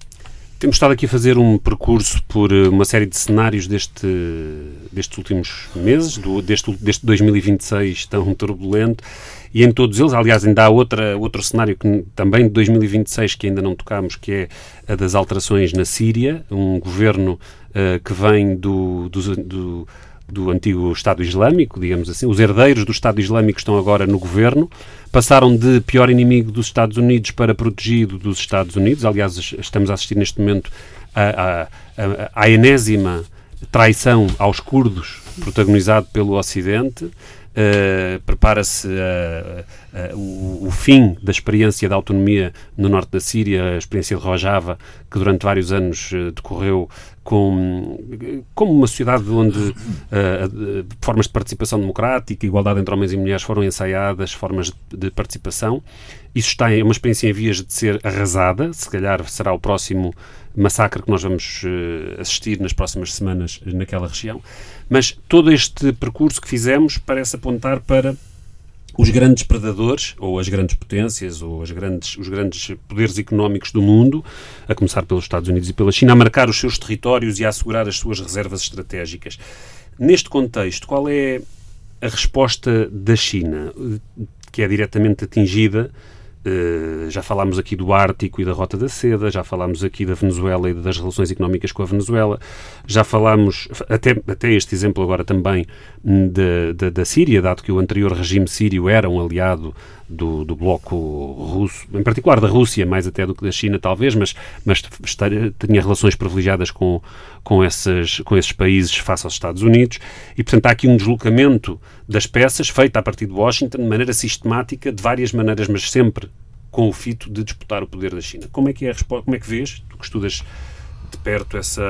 Temos estado aqui a fazer um percurso por uma série de cenários deste, destes últimos meses, do, deste, deste dois mil e vinte e seis tão turbulento, e em todos eles, aliás, ainda há outra, outro cenário que, também de dois mil e vinte e seis que ainda não tocámos, que é a das alterações na Síria, um governo uh, que vem do, do, do, do antigo Estado Islâmico, digamos assim. Os herdeiros do Estado Islâmico estão agora no governo, passaram de pior inimigo dos Estados Unidos para protegido dos Estados Unidos. Aliás, estamos a assistir neste momento à, à, à enésima traição aos curdos, protagonizado pelo Ocidente. Uh, prepara-se a, uh, o, o fim da experiência da autonomia no norte da Síria, a experiência de Rojava, que durante vários anos uh, decorreu com, como uma sociedade onde uh, uh, formas de participação democrática, igualdade entre homens e mulheres foram ensaiadas, formas de, de participação. Isso está em uma experiência em vias de ser arrasada, se calhar será o próximo massacre que nós vamos uh, assistir nas próximas semanas naquela região. Mas todo este percurso que fizemos parece apontar para os grandes predadores, ou as grandes potências, ou as grandes, os grandes poderes económicos do mundo, a começar pelos Estados Unidos e pela China, a marcar os seus territórios e a assegurar as suas reservas estratégicas. Neste contexto, qual é a resposta da China, que é diretamente atingida? Uh, já falámos aqui do Ártico e da Rota da Seda, já falámos aqui da Venezuela e das relações económicas com a Venezuela, já falámos, até, até este exemplo agora também, da, da, da Síria, dado que o anterior regime sírio era um aliado do, do bloco russo, em particular da Rússia, mais até do que da China talvez, mas, mas estar, tinha relações privilegiadas com, com, esses, com esses países face aos Estados Unidos, e portanto há aqui um deslocamento das peças feito a partir de Washington de maneira sistemática, de várias maneiras, mas sempre com o fito de disputar o poder da China. Como é que é a resposta? Como é que vês, tu que estudas de perto essa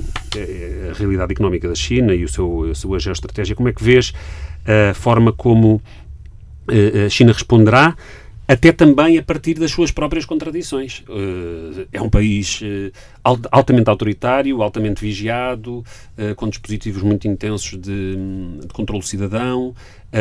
a realidade económica da China e o seu, a sua geoestratégia, como é que vês a forma como a China responderá, até também a partir das suas próprias contradições? É um país altamente autoritário, altamente vigiado, com dispositivos muito intensos de, de controle cidadão,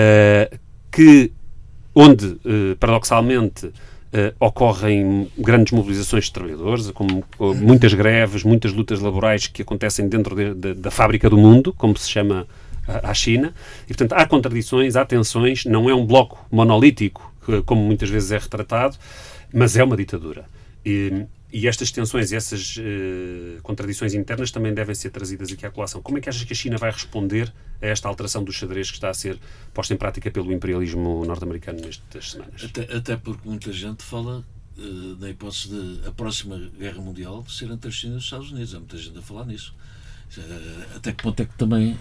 que, onde, paradoxalmente, Uh, ocorrem grandes mobilizações de trabalhadores, como, com muitas greves, muitas lutas laborais que acontecem dentro de, de, da fábrica do mundo, como se chama a, a China, e portanto há contradições, há tensões, não é um bloco monolítico, que, como muitas vezes é retratado, mas é uma ditadura. E, e estas tensões e essas uh, contradições internas também devem ser trazidas aqui à colação. Como é que achas que a China vai responder a esta alteração do xadrez que está a ser posta em prática pelo imperialismo norte-americano nestas semanas? Até, até porque muita gente fala uh, da hipótese de a próxima guerra mundial ser entre a China e os Estados Unidos. Há muita gente a falar nisso. Uh, até que ponto é que também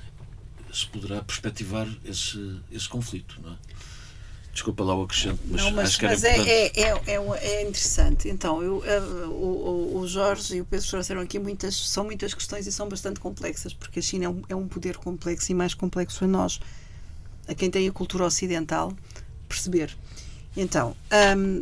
se poderá perspectivar esse, esse conflito, não é? Desculpa lá o acrescento, mas, não, mas, acho que mas era é, é, é, é interessante. Então, eu, uh, o, o Jorge e o Pedro trouxeram aqui muitas, são muitas questões e são bastante complexas, porque a China é um, é um poder complexo e mais complexo a nós, a quem tem a cultura ocidental, perceber. Então, um,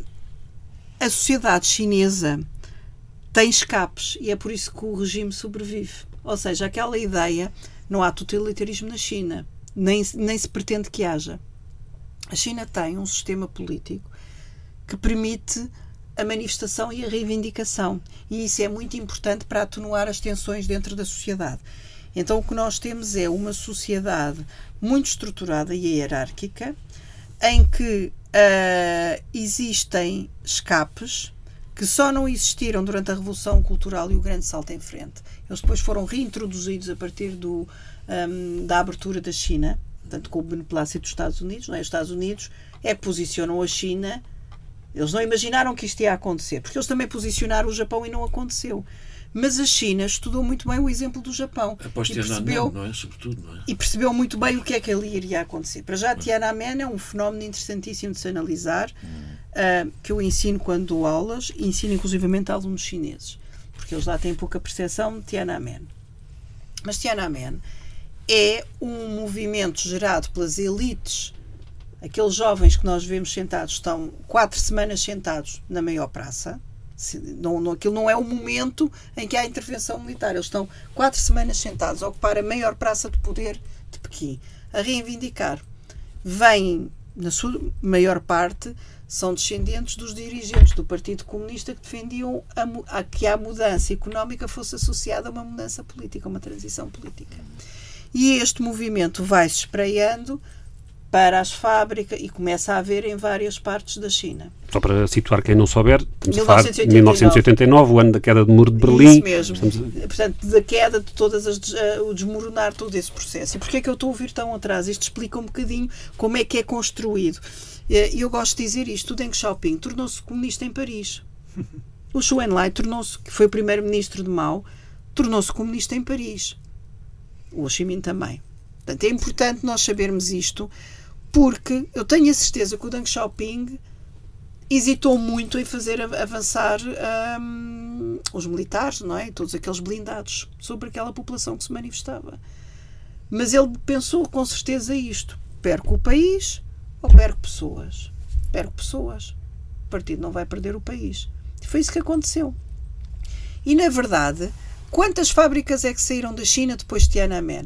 a sociedade chinesa tem escapes e é por isso que o regime sobrevive. Ou seja, aquela ideia, não há totalitarismo na China, nem, nem se pretende que haja. A China tem um sistema político que permite a manifestação e a reivindicação, e isso é muito importante para atenuar as tensões dentro da sociedade. Então o que nós temos é uma sociedade muito estruturada e hierárquica, em que uh, existem escapes que só não existiram durante a Revolução Cultural e o Grande Salto em Frente. Eles depois foram reintroduzidos a partir do, um, da abertura da China, tanto com o beneplácito dos Estados Unidos, não é? Os Estados Unidos é que posicionam a China. Eles não imaginaram que isto ia acontecer, porque eles também posicionaram o Japão e não aconteceu. Mas a China estudou muito bem o exemplo do Japão. Após e percebeu, não é? Sobretudo, não é? E percebeu muito bem o que é que ali iria acontecer. Para já, Tiananmen é um fenómeno interessantíssimo de se analisar, hum. uh, que eu ensino quando dou aulas, e ensino inclusivamente a alunos chineses, porque eles lá têm pouca percepção de Tiananmen. Mas Tiananmen é um movimento gerado pelas elites. Aqueles jovens que nós vemos sentados, estão quatro semanas sentados na maior praça. Não, não, aquilo não é o momento em que há intervenção militar. Eles estão quatro semanas sentados a ocupar a maior praça de poder de Pequim, a reivindicar. Vêm, na sua maior parte, são descendentes dos dirigentes do Partido Comunista que defendiam a, a, que a mudança económica fosse associada a uma mudança política, a uma transição política. E este movimento vai-se espraiando para as fábricas e começa a haver em várias partes da China. Só para situar quem não souber, estamos mil novecentos e oitenta e nove. a falar de mil novecentos e oitenta e nove, o ano da queda do Muro de Berlim. Isso mesmo. Estamos... Portanto, da queda de todas as... Uh, o desmoronar todo esse processo. E porquê é que eu estou a ouvir tão atrás? Isto explica um bocadinho como é que é construído. E uh, eu gosto de dizer isto. O Deng Xiaoping tornou-se comunista em Paris. O Zhou Enlai tornou-se, que foi o primeiro-ministro de Mao, tornou-se comunista em Paris. O Ho Chi Minh também. Portanto, é importante nós sabermos isto, porque eu tenho a certeza que o Deng Xiaoping hesitou muito em fazer avançar um, os militares, não é? Todos aqueles blindados sobre aquela população que se manifestava. Mas ele pensou com certeza isto: perco o país ou perco pessoas? Perco pessoas. O partido não vai perder o país. E foi isso que aconteceu. E, na verdade, quantas fábricas é que saíram da China depois de Tiananmen?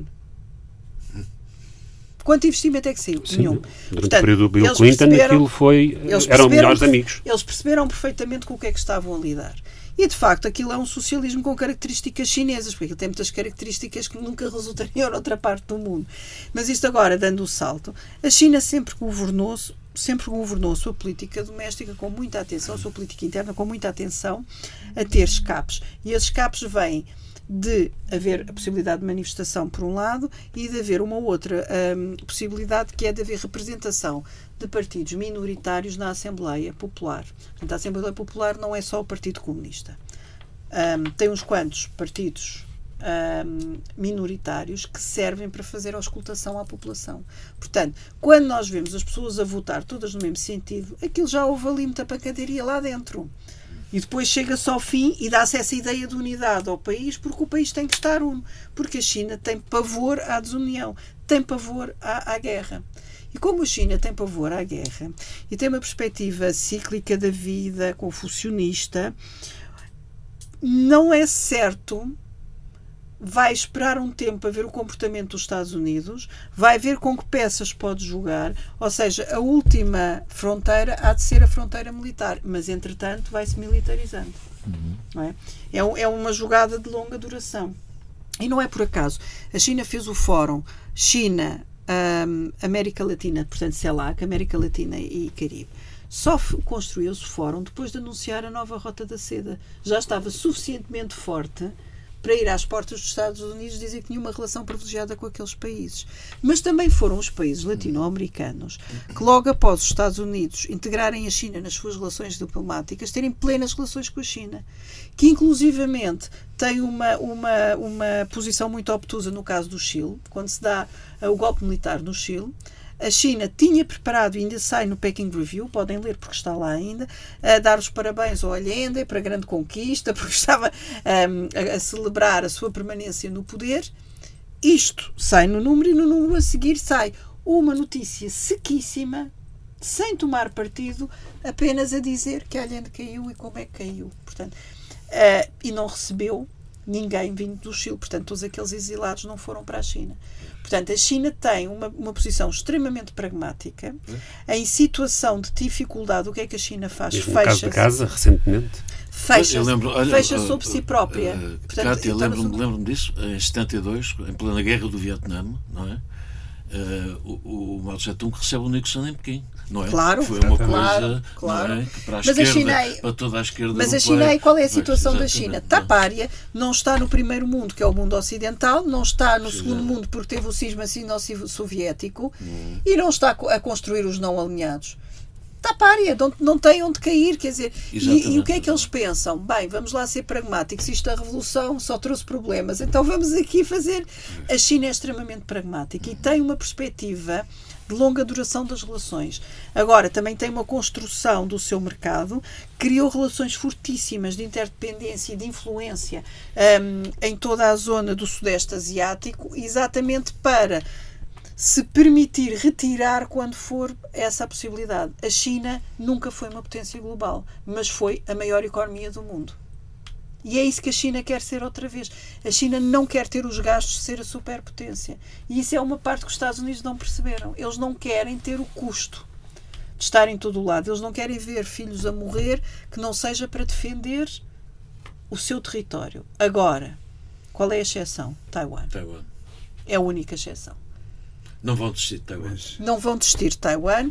Quanto investimento é que saiu? Sim, Nenhum. durante Portanto, o período do Bill Clinton aquilo foi, eram melhores amigos. Eles perceberam perfeitamente com o que é que estavam a lidar. E, de facto, aquilo é um socialismo com características chinesas, porque aquilo tem muitas características que nunca resultariam noutra parte do mundo. Mas isto agora, dando o salto, a China sempre governou, sempre governou a sua política doméstica com muita atenção, a sua política interna com muita atenção, a ter escapes. E esses escapes vêm de haver a possibilidade de manifestação por um lado e de haver uma outra um, possibilidade, que é de haver representação de partidos minoritários na Assembleia Popular. Portanto, a Assembleia Popular não é só o Partido Comunista. Um, tem uns quantos partidos um, minoritários que servem para fazer a auscultação à população. Portanto, quando nós vemos as pessoas a votar todas no mesmo sentido, aquilo já houve ali muita pancadaria lá dentro. E depois chega-se ao fim e dá-se essa ideia de unidade ao país, porque o país tem que estar uno. Porque a China tem pavor à desunião, tem pavor à, à guerra. E como a China tem pavor à guerra e tem uma perspectiva cíclica da vida, confucionista, não é certo. Vai esperar um tempo a ver o comportamento dos Estados Unidos, vai ver com que peças pode jogar, ou seja, a última fronteira há de ser a fronteira militar, mas entretanto vai-se militarizando. Uhum. Não é? É, é uma jogada de longa duração. E não é por acaso. A China fez o fórum China, um, América Latina, portanto CELAC, América Latina e Caribe. Só construiu-se o fórum depois de anunciar a nova Rota da Seda. Já estava suficientemente forte para ir às portas dos Estados Unidos dizer que tinha uma relação privilegiada com aqueles países. Mas também foram os países latino-americanos que, logo após os Estados Unidos integrarem a China nas suas relações diplomáticas, terem plenas relações com a China, que inclusivamente tem uma, uma, uma posição muito obtusa no caso do Chile, quando se dá uh, o golpe militar no Chile. A China tinha preparado, e ainda sai no Peking Review, podem ler porque está lá ainda, a dar os parabéns ao Allende para a grande conquista, porque estava um, a, a celebrar a sua permanência no poder. Isto sai no número, e no número a seguir sai uma notícia sequíssima, sem tomar partido, apenas a dizer que a Allende caiu e como é que caiu. Portanto, uh, e não recebeu ninguém vindo do Chile. Portanto, todos aqueles exilados não foram para a China. Portanto, a China tem uma, uma posição extremamente pragmática. Em situação de dificuldade, o que é que a China faz? Mesmo no caso de Gaza, recentemente. Fecha, fecha sobre si própria. Uh, uh, Portanto, Cátia, lembro-me lembro disso, em setenta e dois, em plena guerra do Vietnã, não é? Uh, o, o Mao Tse-tung recebe o Nixon em Pequim, não é? Claro, foi uma claro, coisa, claro. Não é? Que para a mas esquerda, a China é, para toda a esquerda. Mas a europeia, China é, qual é a situação pois, da China? Tapária, não está no primeiro mundo, que é o mundo ocidental, não está no Sim, segundo não. mundo porque teve o cisma sino-soviético hum. e não está a construir os não alinhados. Tapária, não, não tem onde cair, quer dizer, e, e o que é que eles pensam? Bem, vamos lá ser pragmáticos, isto a revolução só trouxe problemas, então vamos aqui fazer. A China é extremamente pragmática e tem uma perspectiva de longa duração das relações. Agora, também tem uma construção do seu mercado, criou relações fortíssimas de interdependência e de influência um, em toda a zona do Sudeste Asiático, exatamente para se permitir retirar quando for essa a possibilidade. A China nunca foi uma potência global, mas foi a maior economia do mundo. E é isso que a China quer ser outra vez. A China não quer ter os gastos de ser a superpotência. E isso é uma parte que os Estados Unidos não perceberam. Eles não querem ter o custo de estar em todo o lado. Eles não querem ver filhos a morrer que não seja para defender o seu território. Agora, qual é a exceção? Taiwan. Taiwan. É a única exceção. Não vão desistir de Taiwan. Não vão desistir de Taiwan.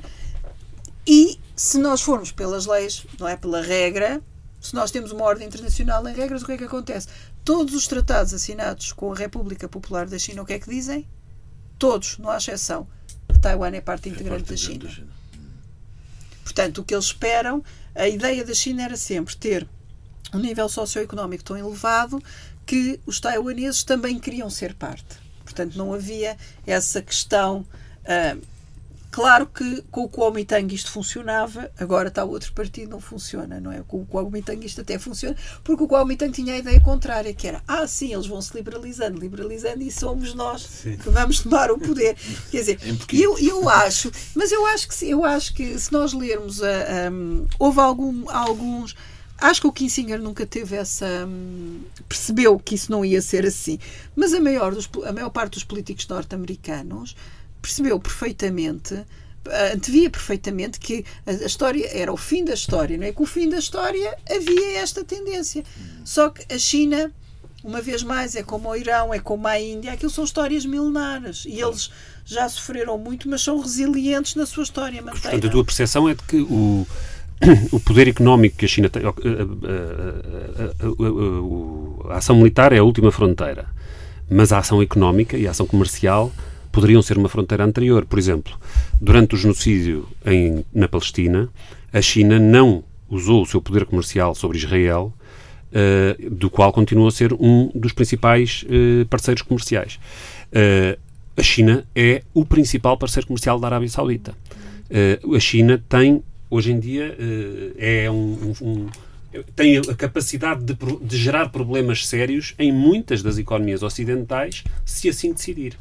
E se nós formos pelas leis, não é pela regra, se nós temos uma ordem internacional em regras, o que é que acontece? Todos os tratados assinados com a República Popular da China, o que é que dizem? Todos, não há exceção, que Taiwan é parte integrante, é parte da, China. da China. Portanto, o que eles esperam, a ideia da China era sempre ter um nível socioeconómico tão elevado que os taiwaneses também queriam ser parte. Portanto, não havia essa questão uh, Claro que com o Kuomintang isto funcionava, agora está o outro partido, não funciona, não é? Com o Kuomintang isto até funciona, porque o Kuomintang tinha a ideia contrária, que era, ah, sim, eles vão se liberalizando, liberalizando e somos nós sim. que vamos tomar o poder. Quer dizer, eu, eu acho, mas eu acho que, eu acho que se nós lermos, a, a, houve algum, alguns... Acho que o Kissinger nunca teve essa... percebeu que isso não ia ser assim. Mas a maior, dos, a maior parte dos políticos norte-americanos percebeu perfeitamente, antevia perfeitamente que a, a história era o fim da história, não é? Que o fim da história havia esta tendência. Só que a China, uma vez mais, é como o Irão, é como a Índia, aquilo são histórias milenares. E eles já sofreram muito, mas são resilientes na sua história. Portanto, a tua percepção é de que o... o poder económico que a China tem, a, a, a, a, a ação militar é a última fronteira, mas a ação económica e a ação comercial poderiam ser uma fronteira anterior. Por exemplo, durante o genocídio em, na Palestina, a China não usou o seu poder comercial sobre Israel, uh, do qual continua a ser um dos principais uh, parceiros comerciais. Uh, a China é o principal parceiro comercial da Arábia Saudita. Uh, a China tem hoje em dia é um, um, um, tem a capacidade de, de gerar problemas sérios em muitas das economias ocidentais, se assim decidir.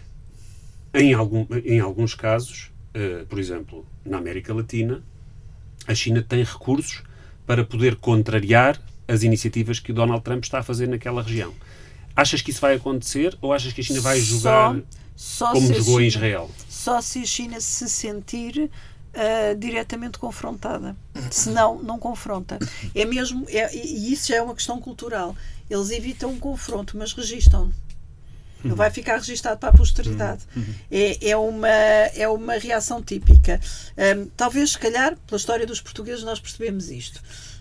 Em, algum, em alguns casos, uh, por exemplo, na América Latina, a China tem recursos para poder contrariar as iniciativas que o Donald Trump está a fazer naquela região. Achas que isso vai acontecer ou achas que a China vai jogar só, só como jogou em Israel? Só se a China se sentir Uh, diretamente confrontada. Senão, não confronta. É mesmo, é, e isso já é uma questão cultural. Eles evitam um confronto, mas registam-no. Ele vai ficar registado para a posteridade. É, é, uma, é uma reação típica. Um, talvez, se calhar, pela história dos portugueses, nós percebemos isto.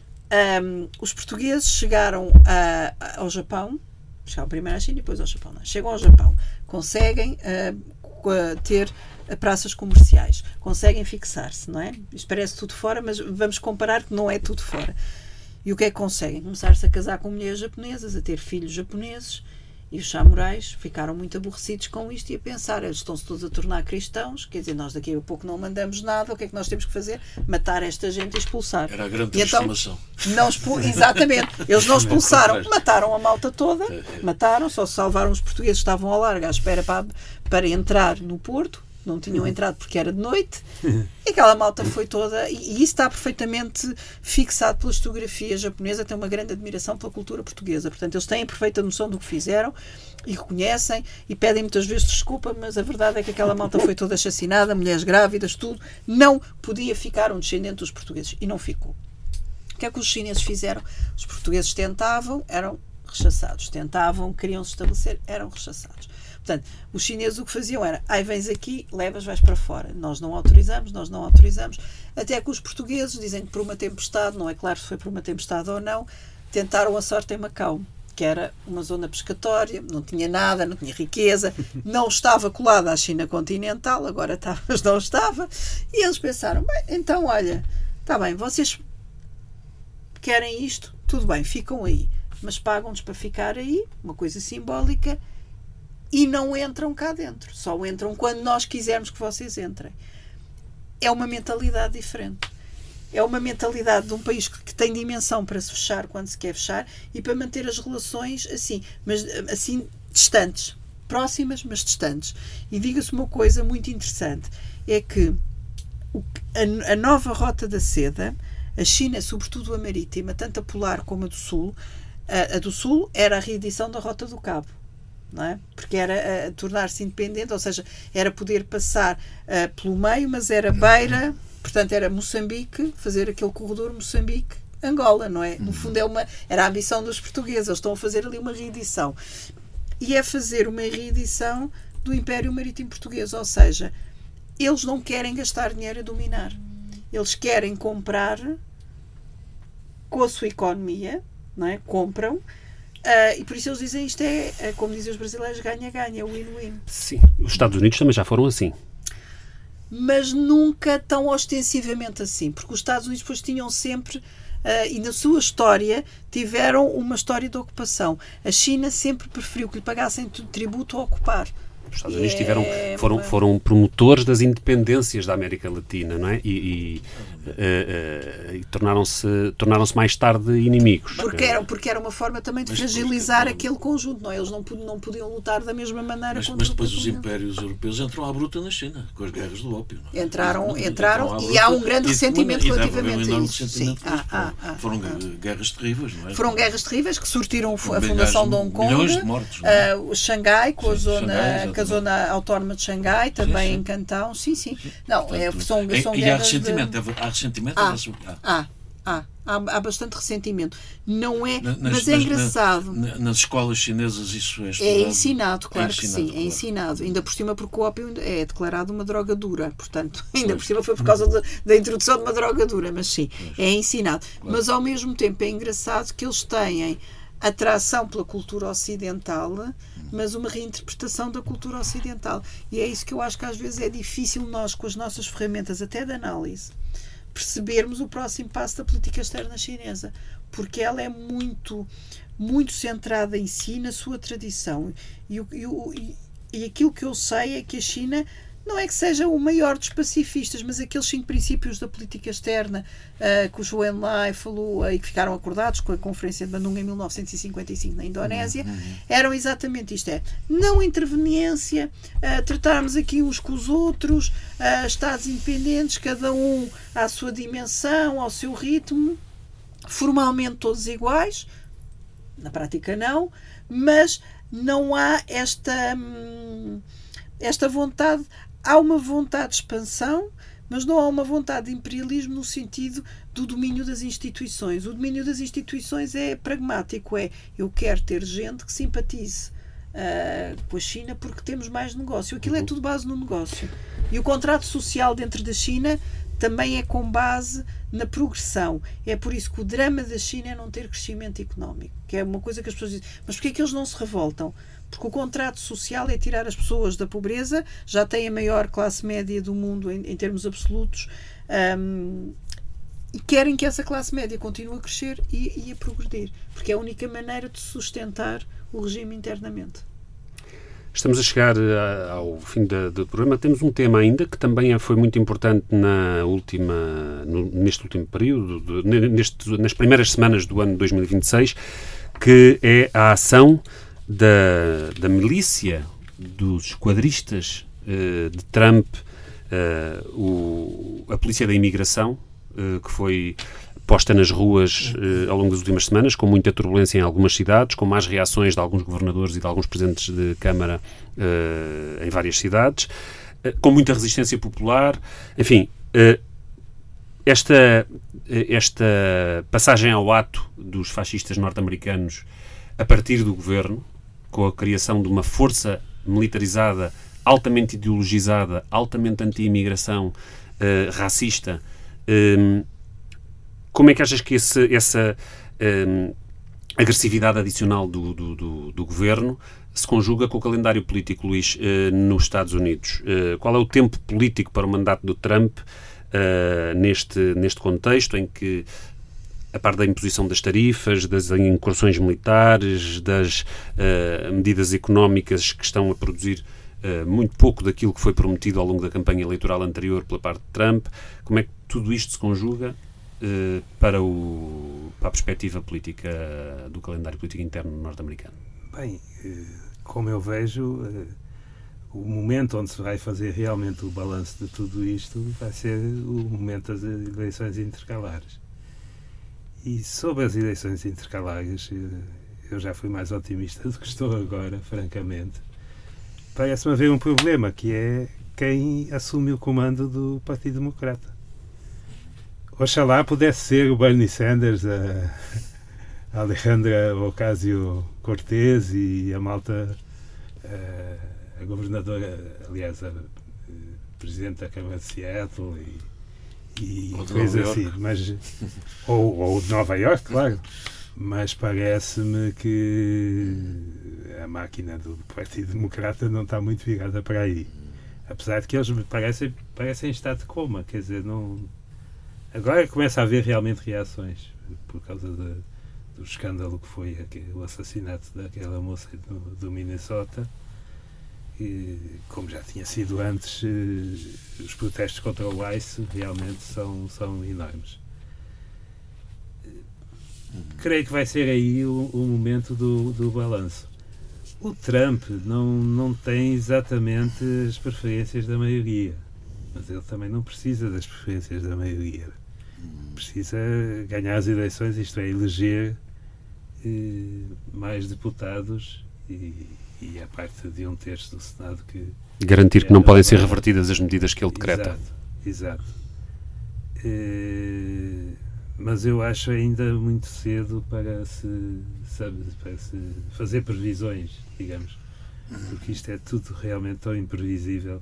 Um, os portugueses chegaram a, a, ao Japão, chegaram primeiro à China e depois ao Japão. Não. Chegam ao Japão, conseguem uh, ter praças comerciais, conseguem fixar-se, não é? Isto parece tudo fora, mas vamos comparar que não é tudo fora. E o que é que conseguem? Começar-se a casar com mulheres japonesas, a ter filhos japoneses, e os samurais ficaram muito aborrecidos com isto e a pensar, eles estão-se todos a tornar cristãos, quer dizer, nós daqui a pouco não mandamos nada, o que é que nós temos que fazer? Matar esta gente e expulsar. Era a grande transformação. Então, não expul... Exatamente. Eles não expulsaram, mataram a malta toda, mataram, só se salvaram os portugueses que estavam ao largo à espera para, para entrar no Porto, não tinham entrado porque era de noite, e aquela malta foi toda, e, e isso está perfeitamente fixado pela historiografia japonesa, tem uma grande admiração pela cultura portuguesa, portanto eles têm a perfeita noção do que fizeram e reconhecem e pedem muitas vezes desculpa, mas a verdade é que aquela malta foi toda assassinada, mulheres grávidas, tudo, não podia ficar um descendente dos portugueses, e não ficou. O que é que os chineses fizeram? Os portugueses tentavam, eram rechaçados, tentavam, queriam se estabelecer, eram rechaçados. Portanto, os chineses o que faziam era, ai, vens aqui, levas, vais para fora. Nós não autorizamos, nós não autorizamos. Até que os portugueses dizem que por uma tempestade, não é claro se foi por uma tempestade ou não, tentaram a sorte em Macau, que era uma zona pescatória, não tinha nada, não tinha riqueza, não estava colada à China continental, agora estava, mas não estava. E eles pensaram, bem, então, olha, está bem, vocês querem isto, tudo bem, ficam aí. Mas pagam-nos para ficar aí, uma coisa simbólica, e não entram cá dentro. Só entram quando nós quisermos que vocês entrem. É uma mentalidade diferente. É uma mentalidade de um país que, que tem dimensão para se fechar quando se quer fechar e para manter as relações assim, mas assim distantes. Próximas, mas distantes. E diga-se uma coisa muito interessante. É que o, a, a nova rota da seda, a China, sobretudo a marítima, tanto a polar como a do sul, a, a do sul era a reedição da Rota do Cabo. Não é? Porque era uh, tornar-se independente, ou seja, era poder passar uh, pelo meio, mas era beira, portanto era Moçambique, fazer aquele corredor Moçambique-Angola, não é? No fundo é uma, era a ambição dos portugueses, eles estão a fazer ali uma reedição. E é fazer uma reedição do Império Marítimo Português, ou seja, eles não querem gastar dinheiro a dominar. Eles querem comprar com a sua economia, não é? Compram. Uh, e por isso eles dizem isto é, é como dizem os brasileiros, ganha-ganha, win-win. Sim, os Estados Unidos também já foram assim. Mas nunca tão ostensivamente assim, porque os Estados Unidos depois tinham sempre, uh, e na sua história, tiveram uma história de ocupação. A China sempre preferiu que lhe pagassem tributo a ocupar. Os Estados Unidos tiveram, foram, foram promotores das independências da América Latina, não é? E, e, uh, uh, e tornaram-se, tornaram-se mais tarde inimigos. Porque era, porque era uma forma também de mas fragilizar depois, aquele conjunto, não é? Eles não, não podiam lutar da mesma maneira. Mas, mas depois os impérios europeus entram à bruta na China, com as guerras do ópio. Não é? Entraram, não, entraram e há um grande ressentimento relativamente a isso. Sim, ah, ah, ah, foram ah, guerras terríveis, não é? Foram guerras terríveis que surtiram a fundação de Hong Kong, milhões de mortos, não é? uh, o Xangai, com, sim, a zona, Xangai, com a zona autónoma de Xangai, também sim, sim. em Cantão, sim, sim. sim. Não, Portanto, é, são, é, são e guerras há ressentimento, de... há ressentimento. Ah, ah, ah, há, há bastante ressentimento. Não é, nas, mas é nas, engraçado. Na, nas escolas chinesas isso é estudado. É ensinado, claro é ensinado, que sim, claro. é ensinado. Ainda por cima porque o ópio é declarado uma droga dura, portanto, ainda pois. por cima foi por causa de, da introdução de uma droga dura, mas sim, pois. é ensinado. Claro. Mas ao mesmo tempo é engraçado que eles têm atração pela cultura ocidental, mas uma reinterpretação da cultura ocidental. E é isso que eu acho que às vezes é difícil nós, com as nossas ferramentas até de análise, percebermos o próximo passo da política externa chinesa, porque ela é muito, muito centrada em si, na sua tradição. E, e, e aquilo que eu sei é que a China não é que seja o maior dos pacifistas, mas aqueles cinco princípios da política externa uh, que o Zhou Enlai falou uh, e que ficaram acordados com a Conferência de Bandung em mil novecentos e cinquenta e cinco na Indonésia, uhum. eram exatamente isto, é não interveniência, uh, tratarmos aqui uns com os outros, uh, Estados independentes, cada um à sua dimensão, ao seu ritmo, formalmente todos iguais, na prática não, mas não há esta, hum, esta vontade. Há uma vontade de expansão, mas não há uma vontade de imperialismo no sentido do domínio das instituições. O domínio das instituições é pragmático, é eu quero ter gente que simpatize uh, com a China porque temos mais negócio. Aquilo é tudo base no negócio. E o contrato social dentro da China também é com base na progressão. É por isso que o drama da China é não ter crescimento económico, que é uma coisa que as pessoas dizem. Mas porquê é que eles não se revoltam? Porque o contrato social é tirar as pessoas da pobreza, já têm a maior classe média do mundo em, em termos absolutos, um, e querem que essa classe média continue a crescer e, e a progredir, porque é a única maneira de sustentar o regime internamente. Estamos a chegar ao fim da, do programa. Temos um tema ainda que também foi muito importante na última, no, neste último período, neste, nas primeiras semanas do ano dois mil e vinte e seis, que é a ação Da, da milícia, dos esquadristas uh, de Trump, uh, o, a polícia da imigração, uh, que foi posta nas ruas uh, ao longo das últimas semanas, com muita turbulência em algumas cidades, com más reações de alguns governadores e de alguns presidentes de Câmara uh, em várias cidades, uh, com muita resistência popular. Enfim, uh, esta, esta passagem ao ato dos fascistas norte-americanos a partir do governo, com a criação de uma força militarizada, altamente ideologizada, altamente anti-imigração, uh, racista. Um, como é que achas que esse, essa um, agressividade adicional do, do, do, do governo se conjuga com o calendário político, Luís, uh, nos Estados Unidos? Uh, qual é o tempo político para o mandato do Trump uh, neste, neste contexto em que, a par da imposição das tarifas, das incursões militares, das uh, medidas económicas que estão a produzir uh, muito pouco daquilo que foi prometido ao longo da campanha eleitoral anterior pela parte de Trump, como é que tudo isto se conjuga uh, para, o, para a perspectiva política do calendário político interno norte-americano? Bem, como eu vejo, o momento onde se vai fazer realmente o balanço de tudo isto vai ser o momento das eleições intercalares. E sobre as eleições intercalares, eu já fui mais otimista do que estou agora, francamente. Parece-me haver um problema, que é quem assume o comando do Partido Democrata. Oxalá pudesse ser o Bernie Sanders, a Alejandra Ocasio-Cortez e a malta, a, a governadora, aliás, a, a presidente da Câmara de Seattle e e coisa assim, mas, ou, ou de Nova Iorque, claro, mas parece-me que a máquina do Partido Democrata não está muito virada para aí, apesar de que eles me parecem, parecem em estado de coma, quer dizer, não... agora começa a haver realmente reações por causa de, do escândalo que foi aquele, o assassinato daquela moça do, do Minnesota, E, como já tinha sido antes, os protestos contra o ICE realmente são, são enormes. Creio que vai ser aí o, o momento do, do balanço. O Trump não, não tem exatamente as preferências da maioria, mas ele também não precisa das preferências da maioria. Precisa ganhar as eleições, isto é, eleger eh, mais deputados e, e a parte de um terço do Senado que... Garantir que não podem ser revertidas as medidas que ele decreta. Exato, exato. Eh, mas eu acho ainda muito cedo para se, sabe, para se fazer previsões, digamos, porque isto é tudo realmente tão imprevisível.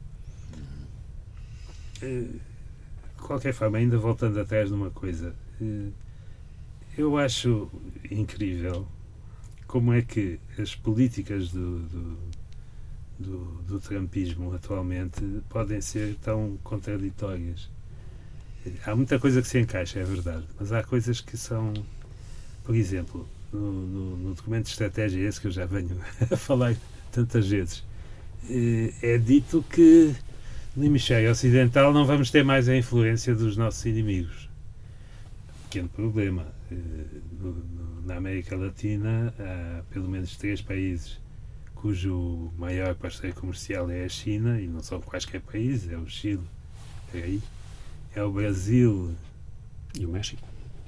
Eh, de qualquer forma, ainda voltando atrás numa coisa, eh, eu acho incrível como é que as políticas do, do, do, do trumpismo atualmente podem ser tão contraditórias. Há muita coisa que se encaixa, é verdade, mas há coisas que são, por exemplo, no, no, no documento de estratégia esse que eu já venho a falar tantas vezes, é dito que no hemisfério ocidental não vamos ter mais a influência dos nossos inimigos. Pequeno problema. No, no, na América Latina há pelo menos três países cujo maior parceiro comercial é a China, e não são quaisquer países, é o Chile, é aí. É o Brasil e o México.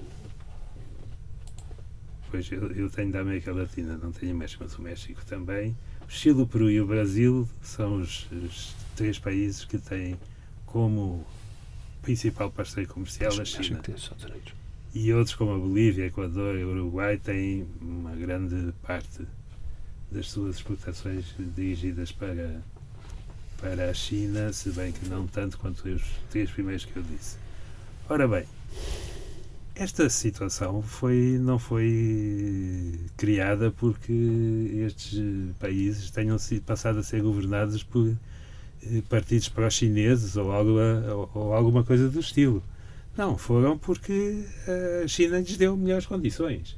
Pois eu, eu tenho da América Latina, não tenho o México, mas o México também. O Chile, o Peru e o Brasil são os, os três países que têm como principal parceiro comercial a China. E outros como a Bolívia, Equador e o Uruguai têm uma grande parte das suas exportações dirigidas para para a China, se bem que não tanto quanto os três primeiros que eu disse. Ora bem, esta situação foi, não foi criada porque estes países tenham sido, passado a ser governados por partidos pró-chineses ou, algo, ou, ou alguma coisa do estilo. Não, foram porque a China lhes deu melhores condições.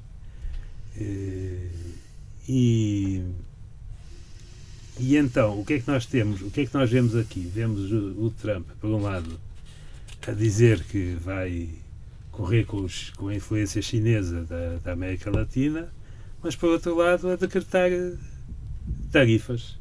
E... E então, o que é que nós temos? O que é que nós vemos aqui? Vemos o, o Trump, por um lado, a dizer que vai correr com, os, com a influência chinesa da, da América Latina, mas, por outro lado, a decretar tarifas.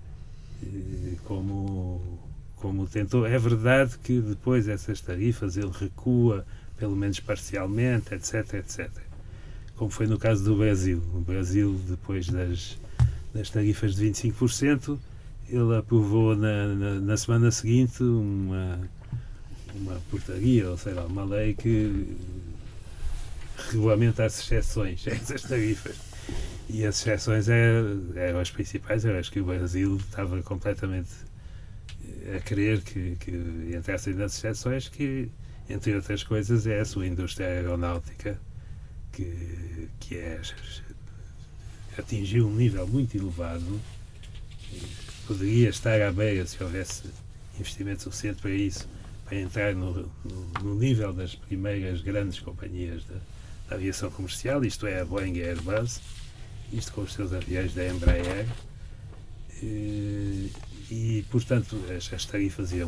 Como, como tentou. É verdade que depois essas tarifas ele recua, pelo menos parcialmente, etc, etcétera. Como foi no caso do Brasil. O Brasil, depois das... das tarifas de vinte e cinco por cento, ele aprovou na, na, na semana seguinte uma, uma portaria, ou sei lá, uma lei que regulamenta as exceções a essas tarifas. E as exceções eram, eram as principais, eu acho que o Brasil estava completamente a querer que, que entrassem nas exceções, que, entre outras coisas, é a sua indústria aeronáutica, que, que é... atingiu um nível muito elevado, poderia estar à beira, se houvesse investimento suficiente para isso, para entrar no, no, no nível das primeiras grandes companhias da, da aviação comercial, isto é, a Boeing e a Airbus, isto com os seus aviões da Embraer, e, e portanto, as, as tarifas iam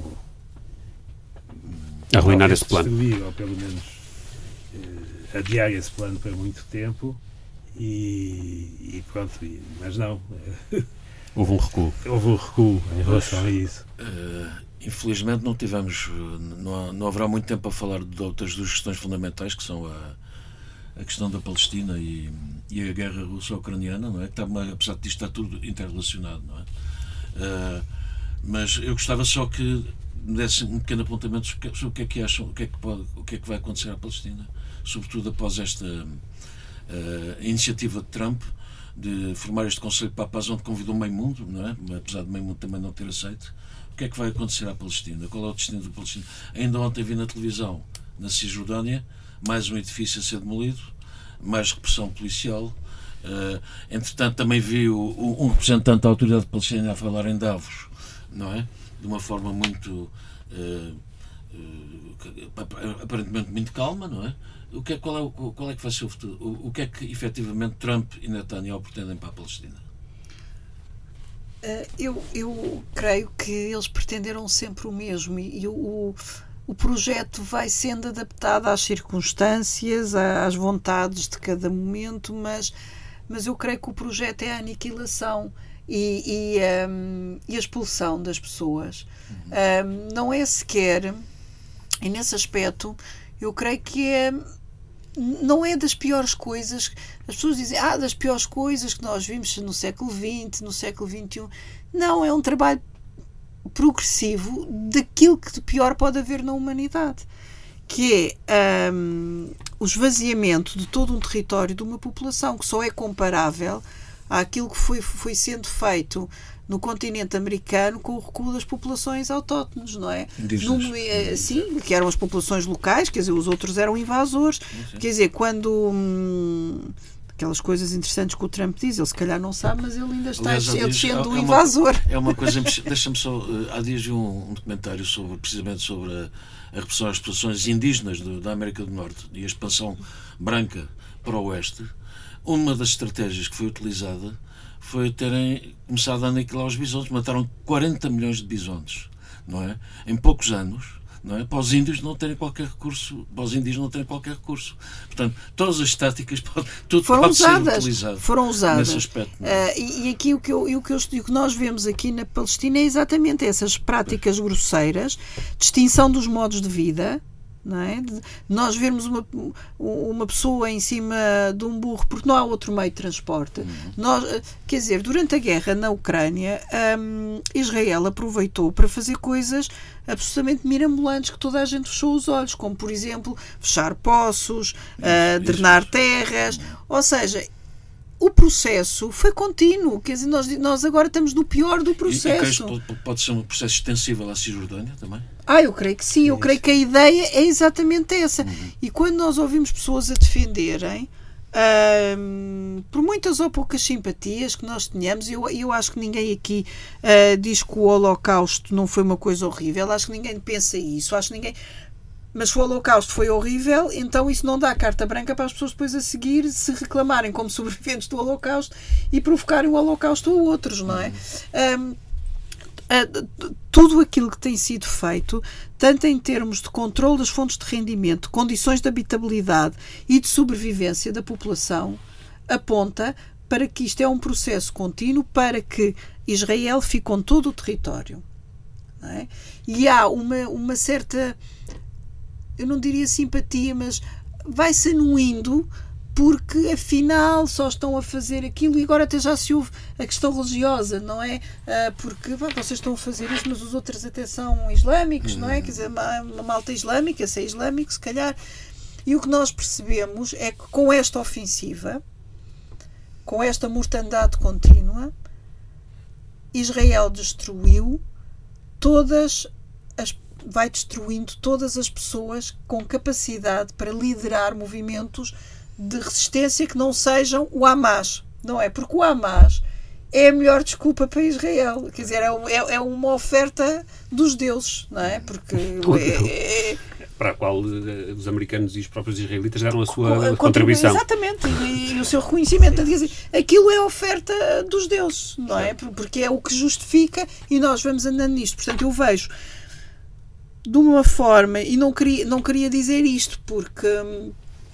arruinar esse plano. Destruir, ou pelo menos eh, adiar esse plano por muito tempo. E, e pronto, e, mas não. Houve um recuo. Houve um recuo em relação a isso. Uh, infelizmente não tivemos, não, não haverá muito tempo a falar de outras duas questões fundamentais, que são a, a questão da Palestina e, e a guerra russo-ucraniana, não é? Que está, apesar de isto estar tudo interrelacionado, não é? Uh, mas eu gostava só que me desse um pequeno apontamento sobre o que é que acham, o que é que, pode, o que é que vai acontecer à Palestina, sobretudo após esta Uh, a iniciativa de Trump de formar este Conselho para a Paz, onde convidou meio mundo, não é? Apesar de meio mundo também não ter aceito. O que é que vai acontecer à Palestina? Qual é o destino da Palestina? Ainda ontem vi na televisão, na Cisjordânia, mais um edifício a ser demolido, mais repressão policial. Uh, entretanto, também vi o, o, um representante da autoridade palestina a falar em Davos, não é? De uma forma muito uh, uh, aparentemente muito calma, não é? O que é, qual, é, qual é que vai ser o futuro? O, o que é que efetivamente Trump e Netanyahu pretendem para a Palestina? eu, eu creio que eles pretenderam sempre o mesmo e, e o, o projeto vai sendo adaptado às circunstâncias, às vontades de cada momento, mas, mas eu creio que o projeto é a aniquilação e, e, um, e a expulsão das pessoas. Um, não é sequer, e nesse aspecto, eu creio que é, não é das piores coisas. As pessoas dizem, ah, das piores coisas que nós vimos no século vinte, no século vinte e um. Não, é um trabalho progressivo daquilo que de pior pode haver na humanidade, que é um, o esvaziamento de todo um território de uma população que só é comparável àquilo que foi, foi sendo feito no continente americano com o recuo das populações autóctones, não é? Indígenas. No, sim, que eram as populações locais, quer dizer, os outros eram invasores. Sim. Quer dizer, quando... Hum, aquelas coisas interessantes que o Trump diz, ele se calhar não sabe, mas ele ainda está Aliás, ele dias, sendo é, um é invasor. Uma, é uma coisa... Deixa-me só... Há dias vi um, um documentário sobre, precisamente sobre a, a repressão às populações indígenas do, da América do Norte e a expansão branca para o Oeste. Uma das estratégias que foi utilizada foi terem começado a aniquilar os bisontes. Mataram quarenta milhões de bisontes, não é? Em poucos anos, não é? Para os índios não terem qualquer recurso, para os indígenas não terem qualquer recurso. Portanto, todas as táticas, tudo foram pode usadas, ser utilizado foram usadas. nesse aspecto. Uh, e, e aqui o que, eu, e o, que eu, o que nós vemos aqui na Palestina é exatamente essas práticas grosseiras, distinção dos modos de vida. Não é? De nós vermos uma, uma pessoa em cima de um burro porque não há outro meio de transporte. Uhum. Nós, quer dizer, durante a guerra na Ucrânia, um, Israel aproveitou para fazer coisas absolutamente mirabolantes que toda a gente fechou os olhos, como, por exemplo, fechar poços, uh, drenar terras. Uhum. Ou seja, o processo foi contínuo. Quer dizer, nós, nós agora estamos no pior do processo. E, e pode, pode ser um processo extensível à Cisjordânia também? Ah, eu creio que sim. Eu creio que a ideia é exatamente essa. Uhum. E quando nós ouvimos pessoas a defenderem, hum, por muitas ou poucas simpatias que nós tenhamos, eu, eu acho que ninguém aqui uh, diz que o Holocausto não foi uma coisa horrível. Acho que ninguém pensa isso. Acho que ninguém... Mas se o Holocausto foi horrível, então isso não dá carta branca para as pessoas depois a seguir se reclamarem como sobreviventes do Holocausto e provocarem o Holocausto a outros, não é? Um, uh, tudo aquilo que tem sido feito, tanto em termos de controle das fontes de rendimento, condições de habitabilidade e de sobrevivência da população, aponta para que isto é um processo contínuo para que Israel fique com todo o território. Não é? E há uma, uma certa... eu não diria simpatia, mas vai-se anuindo porque afinal só estão a fazer aquilo e agora até já se ouve a questão religiosa, não é? Uh, porque bom, vocês estão a fazer isso, mas os outros até são islâmicos, não é? Quer dizer, uma, uma malta islâmica, se é islâmico, se calhar. E o que nós percebemos é que com esta ofensiva, com esta mortandade contínua, Israel destruiu todas as vai destruindo todas as pessoas com capacidade para liderar movimentos de resistência que não sejam o Hamas, não é? Porque o Hamas é a melhor desculpa para Israel, quer dizer, é, é uma oferta dos deuses, não é? Porque é, é, para a qual os americanos e os próprios israelitas deram a sua co- contribuição. Exatamente, e, e o seu reconhecimento. Quer dizer, aquilo é a oferta dos deuses, não é? Porque é o que justifica e nós vamos andando nisto. Portanto, eu vejo de uma forma, e não queria, não queria dizer isto, porque uh,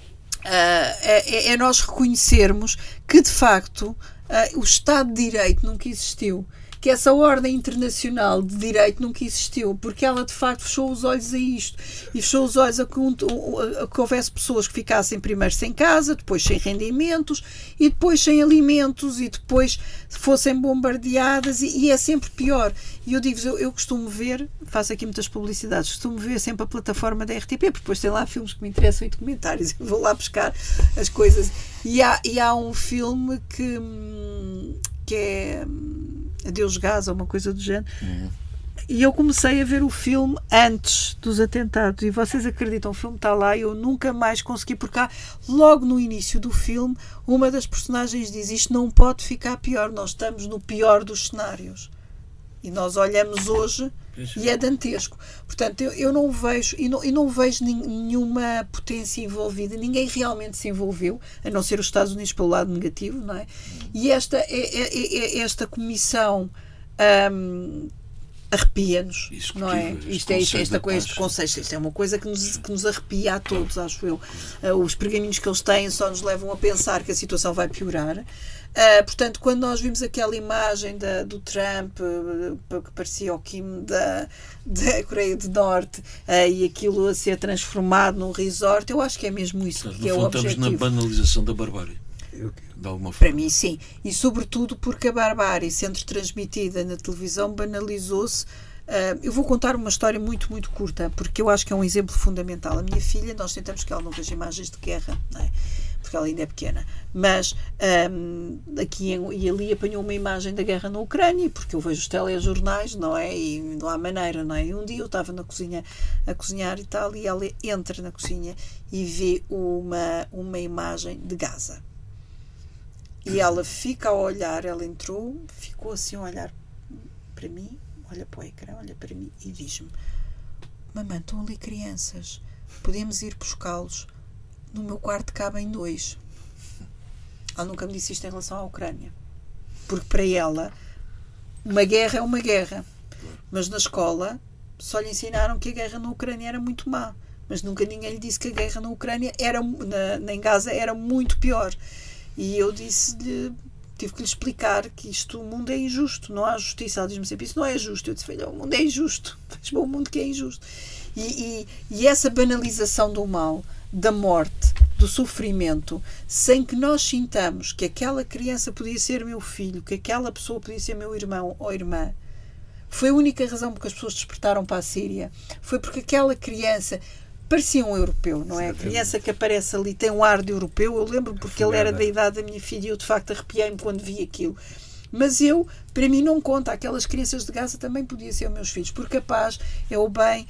é, é nós reconhecermos que, de facto, uh, o Estado de Direito nunca existiu, que essa ordem internacional de direito nunca existiu, porque ela, de facto, fechou os olhos a isto, e fechou os olhos a que, um, a que houvesse pessoas que ficassem primeiro sem casa, depois sem rendimentos, e depois sem alimentos, e depois fossem bombardeadas, e, e é sempre pior. E eu digo-vos, eu, eu costumo ver, faço aqui muitas publicidades, costumo ver sempre a plataforma da R T P, porque depois tem lá filmes que me interessam e documentários, eu vou lá buscar as coisas. E há, e há um filme que, que é Adeus Gaza, uma coisa do género, uhum. E eu comecei a ver o filme antes dos atentados, e vocês acreditam, o filme está lá e eu nunca mais consegui, porque há, logo no início do filme, uma das personagens diz, isto não pode ficar pior, nós estamos no pior dos cenários. E nós olhamos hoje e é dantesco. Portanto, eu, eu não vejo e não, e não vejo nenhuma potência envolvida. Ninguém realmente se envolveu, a não ser os Estados Unidos pelo lado negativo, não é? E esta, é, é, é esta comissão Um, arrepia-nos, não é? Isto é isto, esta coisa, este conceito, isto é uma coisa que nos, que nos arrepia a todos, acho eu. Uh, os pergaminhos que eles têm só nos levam a pensar que a situação vai piorar. Uh, portanto, quando nós vimos aquela imagem da, do Trump, uh, que parecia o Kim da, da Coreia do Norte, uh, e aquilo a ser transformado num resort, eu acho que é mesmo isso que é o objetivo. Estamos na banalização da barbárie. De alguma forma. Para mim, sim. E sobretudo porque a barbárie, sendo transmitida na televisão, banalizou-se. Uh, eu vou contar uma história muito, muito curta, porque eu acho que é um exemplo fundamental. A minha filha, nós tentamos que ela não veja imagens de guerra, não é? Porque ela ainda é pequena. Mas um, aqui e ali apanhou uma imagem da guerra na Ucrânia, porque eu vejo os telejornais, não é? E não há maneira, não é? E um dia eu estava na cozinha a cozinhar e tal, e ela entra na cozinha e vê uma, uma imagem de Gaza. E ela fica a olhar, ela entrou, ficou assim a olhar para mim, olha para o ecrã, olha para mim e diz-me: mamãe, estão ali crianças, podemos ir buscá-los, no meu quarto cabem dois. Ela nunca me disse isto em relação à Ucrânia, porque para ela uma guerra é uma guerra, mas na escola só lhe ensinaram que a guerra na Ucrânia era muito má, mas nunca ninguém lhe disse que a guerra na Ucrânia era, na, em Gaza era muito pior. E eu disse-lhe, tive que lhe explicar que isto, o mundo é injusto, não há justiça. Ela diz-me sempre, isso não é justo. Eu disse, filha, o mundo é injusto, veja o mundo que é injusto. E, e, e essa banalização do mal, da morte, do sofrimento, sem que nós sintamos que aquela criança podia ser meu filho, que aquela pessoa podia ser meu irmão ou irmã, foi a única razão porque as pessoas despertaram para a Síria. Foi porque aquela criança parecia um europeu, não é? A criança que aparece ali tem um ar de europeu. Eu lembro porque ele era da idade da minha filha e eu de facto arrepiei-me quando vi aquilo. Mas eu, para mim não conta, aquelas crianças de Gaza também podiam ser meus filhos, porque a paz é o bem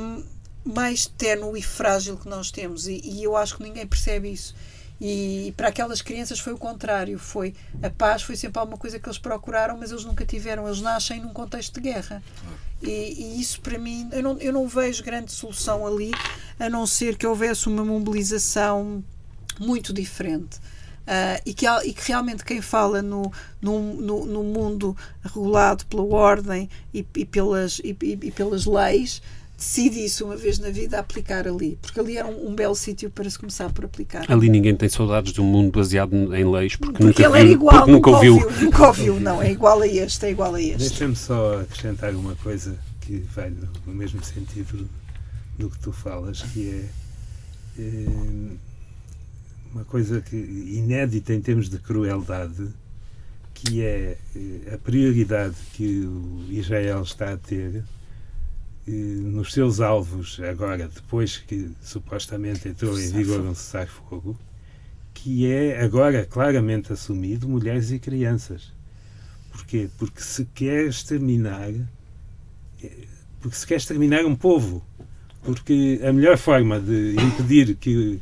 mais ténue e frágil que nós temos, e, e eu acho que ninguém percebe isso. E para aquelas crianças foi o contrário, foi a paz foi sempre alguma coisa que eles procuraram, mas eles nunca tiveram, eles nascem num contexto de guerra. E, e isso para mim, eu não, eu não vejo grande solução ali, a não ser que houvesse uma mobilização muito diferente. Uh, e, que, e que realmente quem fala no, no, no, no mundo regulado pela ordem e, e, pelas, e, e pelas leis, decide isso uma vez na vida, aplicar ali, porque ali era um, um belo sítio para se começar por aplicar. Ali ninguém tem saudades de um mundo baseado em leis, porque, porque nunca ele viu, era igual, porque nunca ouviu. ouviu nunca ouviu, não, é igual a este, é igual a este. Deixa-me só acrescentar uma coisa que vai no, no mesmo sentido do que tu falas, que é, é uma coisa que, inédita em termos de crueldade, que é a prioridade que o Israel está a ter nos seus alvos, agora, depois que supostamente entrou em vigor um cessar-fogo, que é agora claramente assumido mulheres e crianças. Porquê? Porque se quer exterminar, porque se quer exterminar um povo, porque a melhor forma de impedir que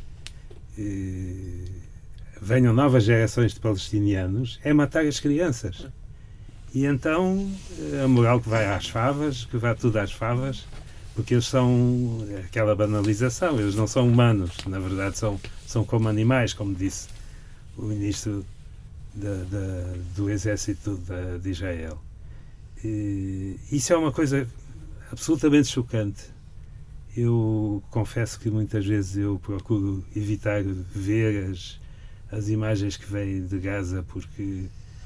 eh, venham novas gerações de palestinianos é matar as crianças. E então a moral que vai às favas, que vai tudo às favas, porque eles são aquela banalização, eles não são humanos, na verdade são, são como animais, como disse o ministro da, da, do exército da, de Israel. E isso é uma coisa absolutamente chocante. Eu confesso que muitas vezes eu procuro evitar ver as, as imagens que vêm de Gaza, porque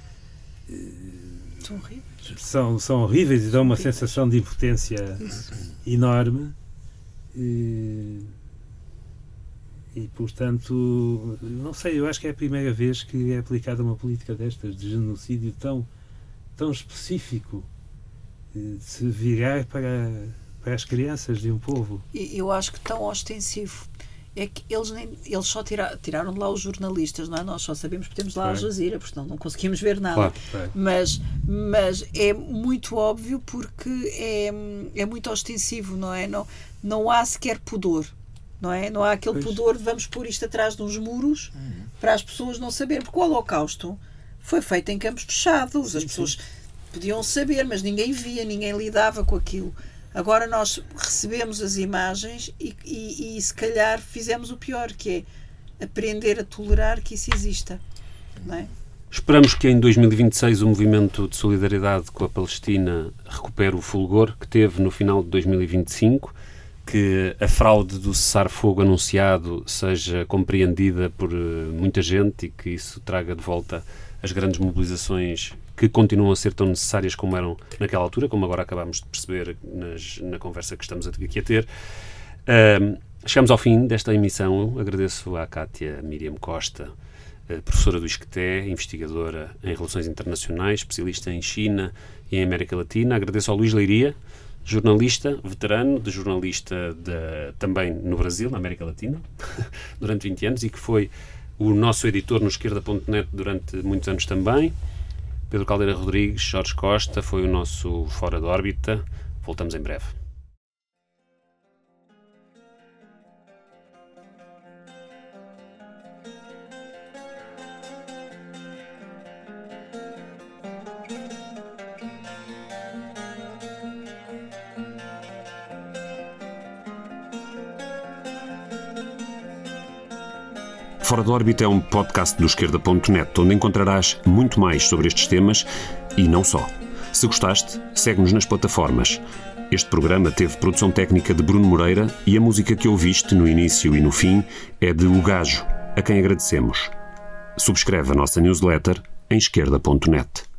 São horríveis. São, são horríveis e dão uma sensação de impotência enorme. E, e, portanto, não sei, eu acho que é a primeira vez que é aplicada uma política destas, de genocídio tão, tão específico, de se virar para, para as crianças de um povo. E eu acho que tão ostensivo. É que eles, nem, eles só tira, tiraram de lá os jornalistas, não é? Nós só sabemos porque temos lá claro. a Al Jazeera, porque não, não conseguimos ver nada. Claro, claro. Mas, mas é muito óbvio porque é, é muito ostensivo, não é? Não, não há sequer pudor, não é? Não há aquele pois. pudor de vamos pôr isto atrás de uns muros uhum. para as pessoas não saberem, porque o Holocausto foi feito em campos fechados, sim, as pessoas sim. podiam saber, mas ninguém via, ninguém lidava com aquilo. Agora nós recebemos as imagens e, e, e se calhar fizemos o pior, que é aprender a tolerar que isso exista, não é? Esperamos que em dois mil e vinte e seis o movimento de solidariedade com a Palestina recupere o fulgor que teve no final de dois mil e vinte e cinco, que a fraude do cessar-fogo anunciado seja compreendida por muita gente e que isso traga de volta as grandes mobilizações que continuam a ser tão necessárias como eram naquela altura, como agora acabamos de perceber nas, na conversa que estamos aqui a ter. Uh, chegamos ao fim desta emissão. Agradeço à Cátia Miriam Costa, professora do ISCTE, investigadora em Relações Internacionais, especialista em China e em América Latina. Agradeço ao Luís Leiria, jornalista, veterano, de jornalista de, também no Brasil, na América Latina, durante vinte anos, e que foi o nosso editor no esquerda ponto net durante muitos anos também. Pedro Caldeira Rodrigues, Jorge Costa, foi o nosso Fora de Órbita. Voltamos em breve. Fora de Órbita é um podcast do esquerda ponto net, onde encontrarás muito mais sobre estes temas e não só. Se gostaste, segue-nos nas plataformas. Este programa teve produção técnica de Bruno Moreira e a música que ouviste no início e no fim é de O Gajo, a quem agradecemos. Subscreve a nossa newsletter em esquerda ponto net.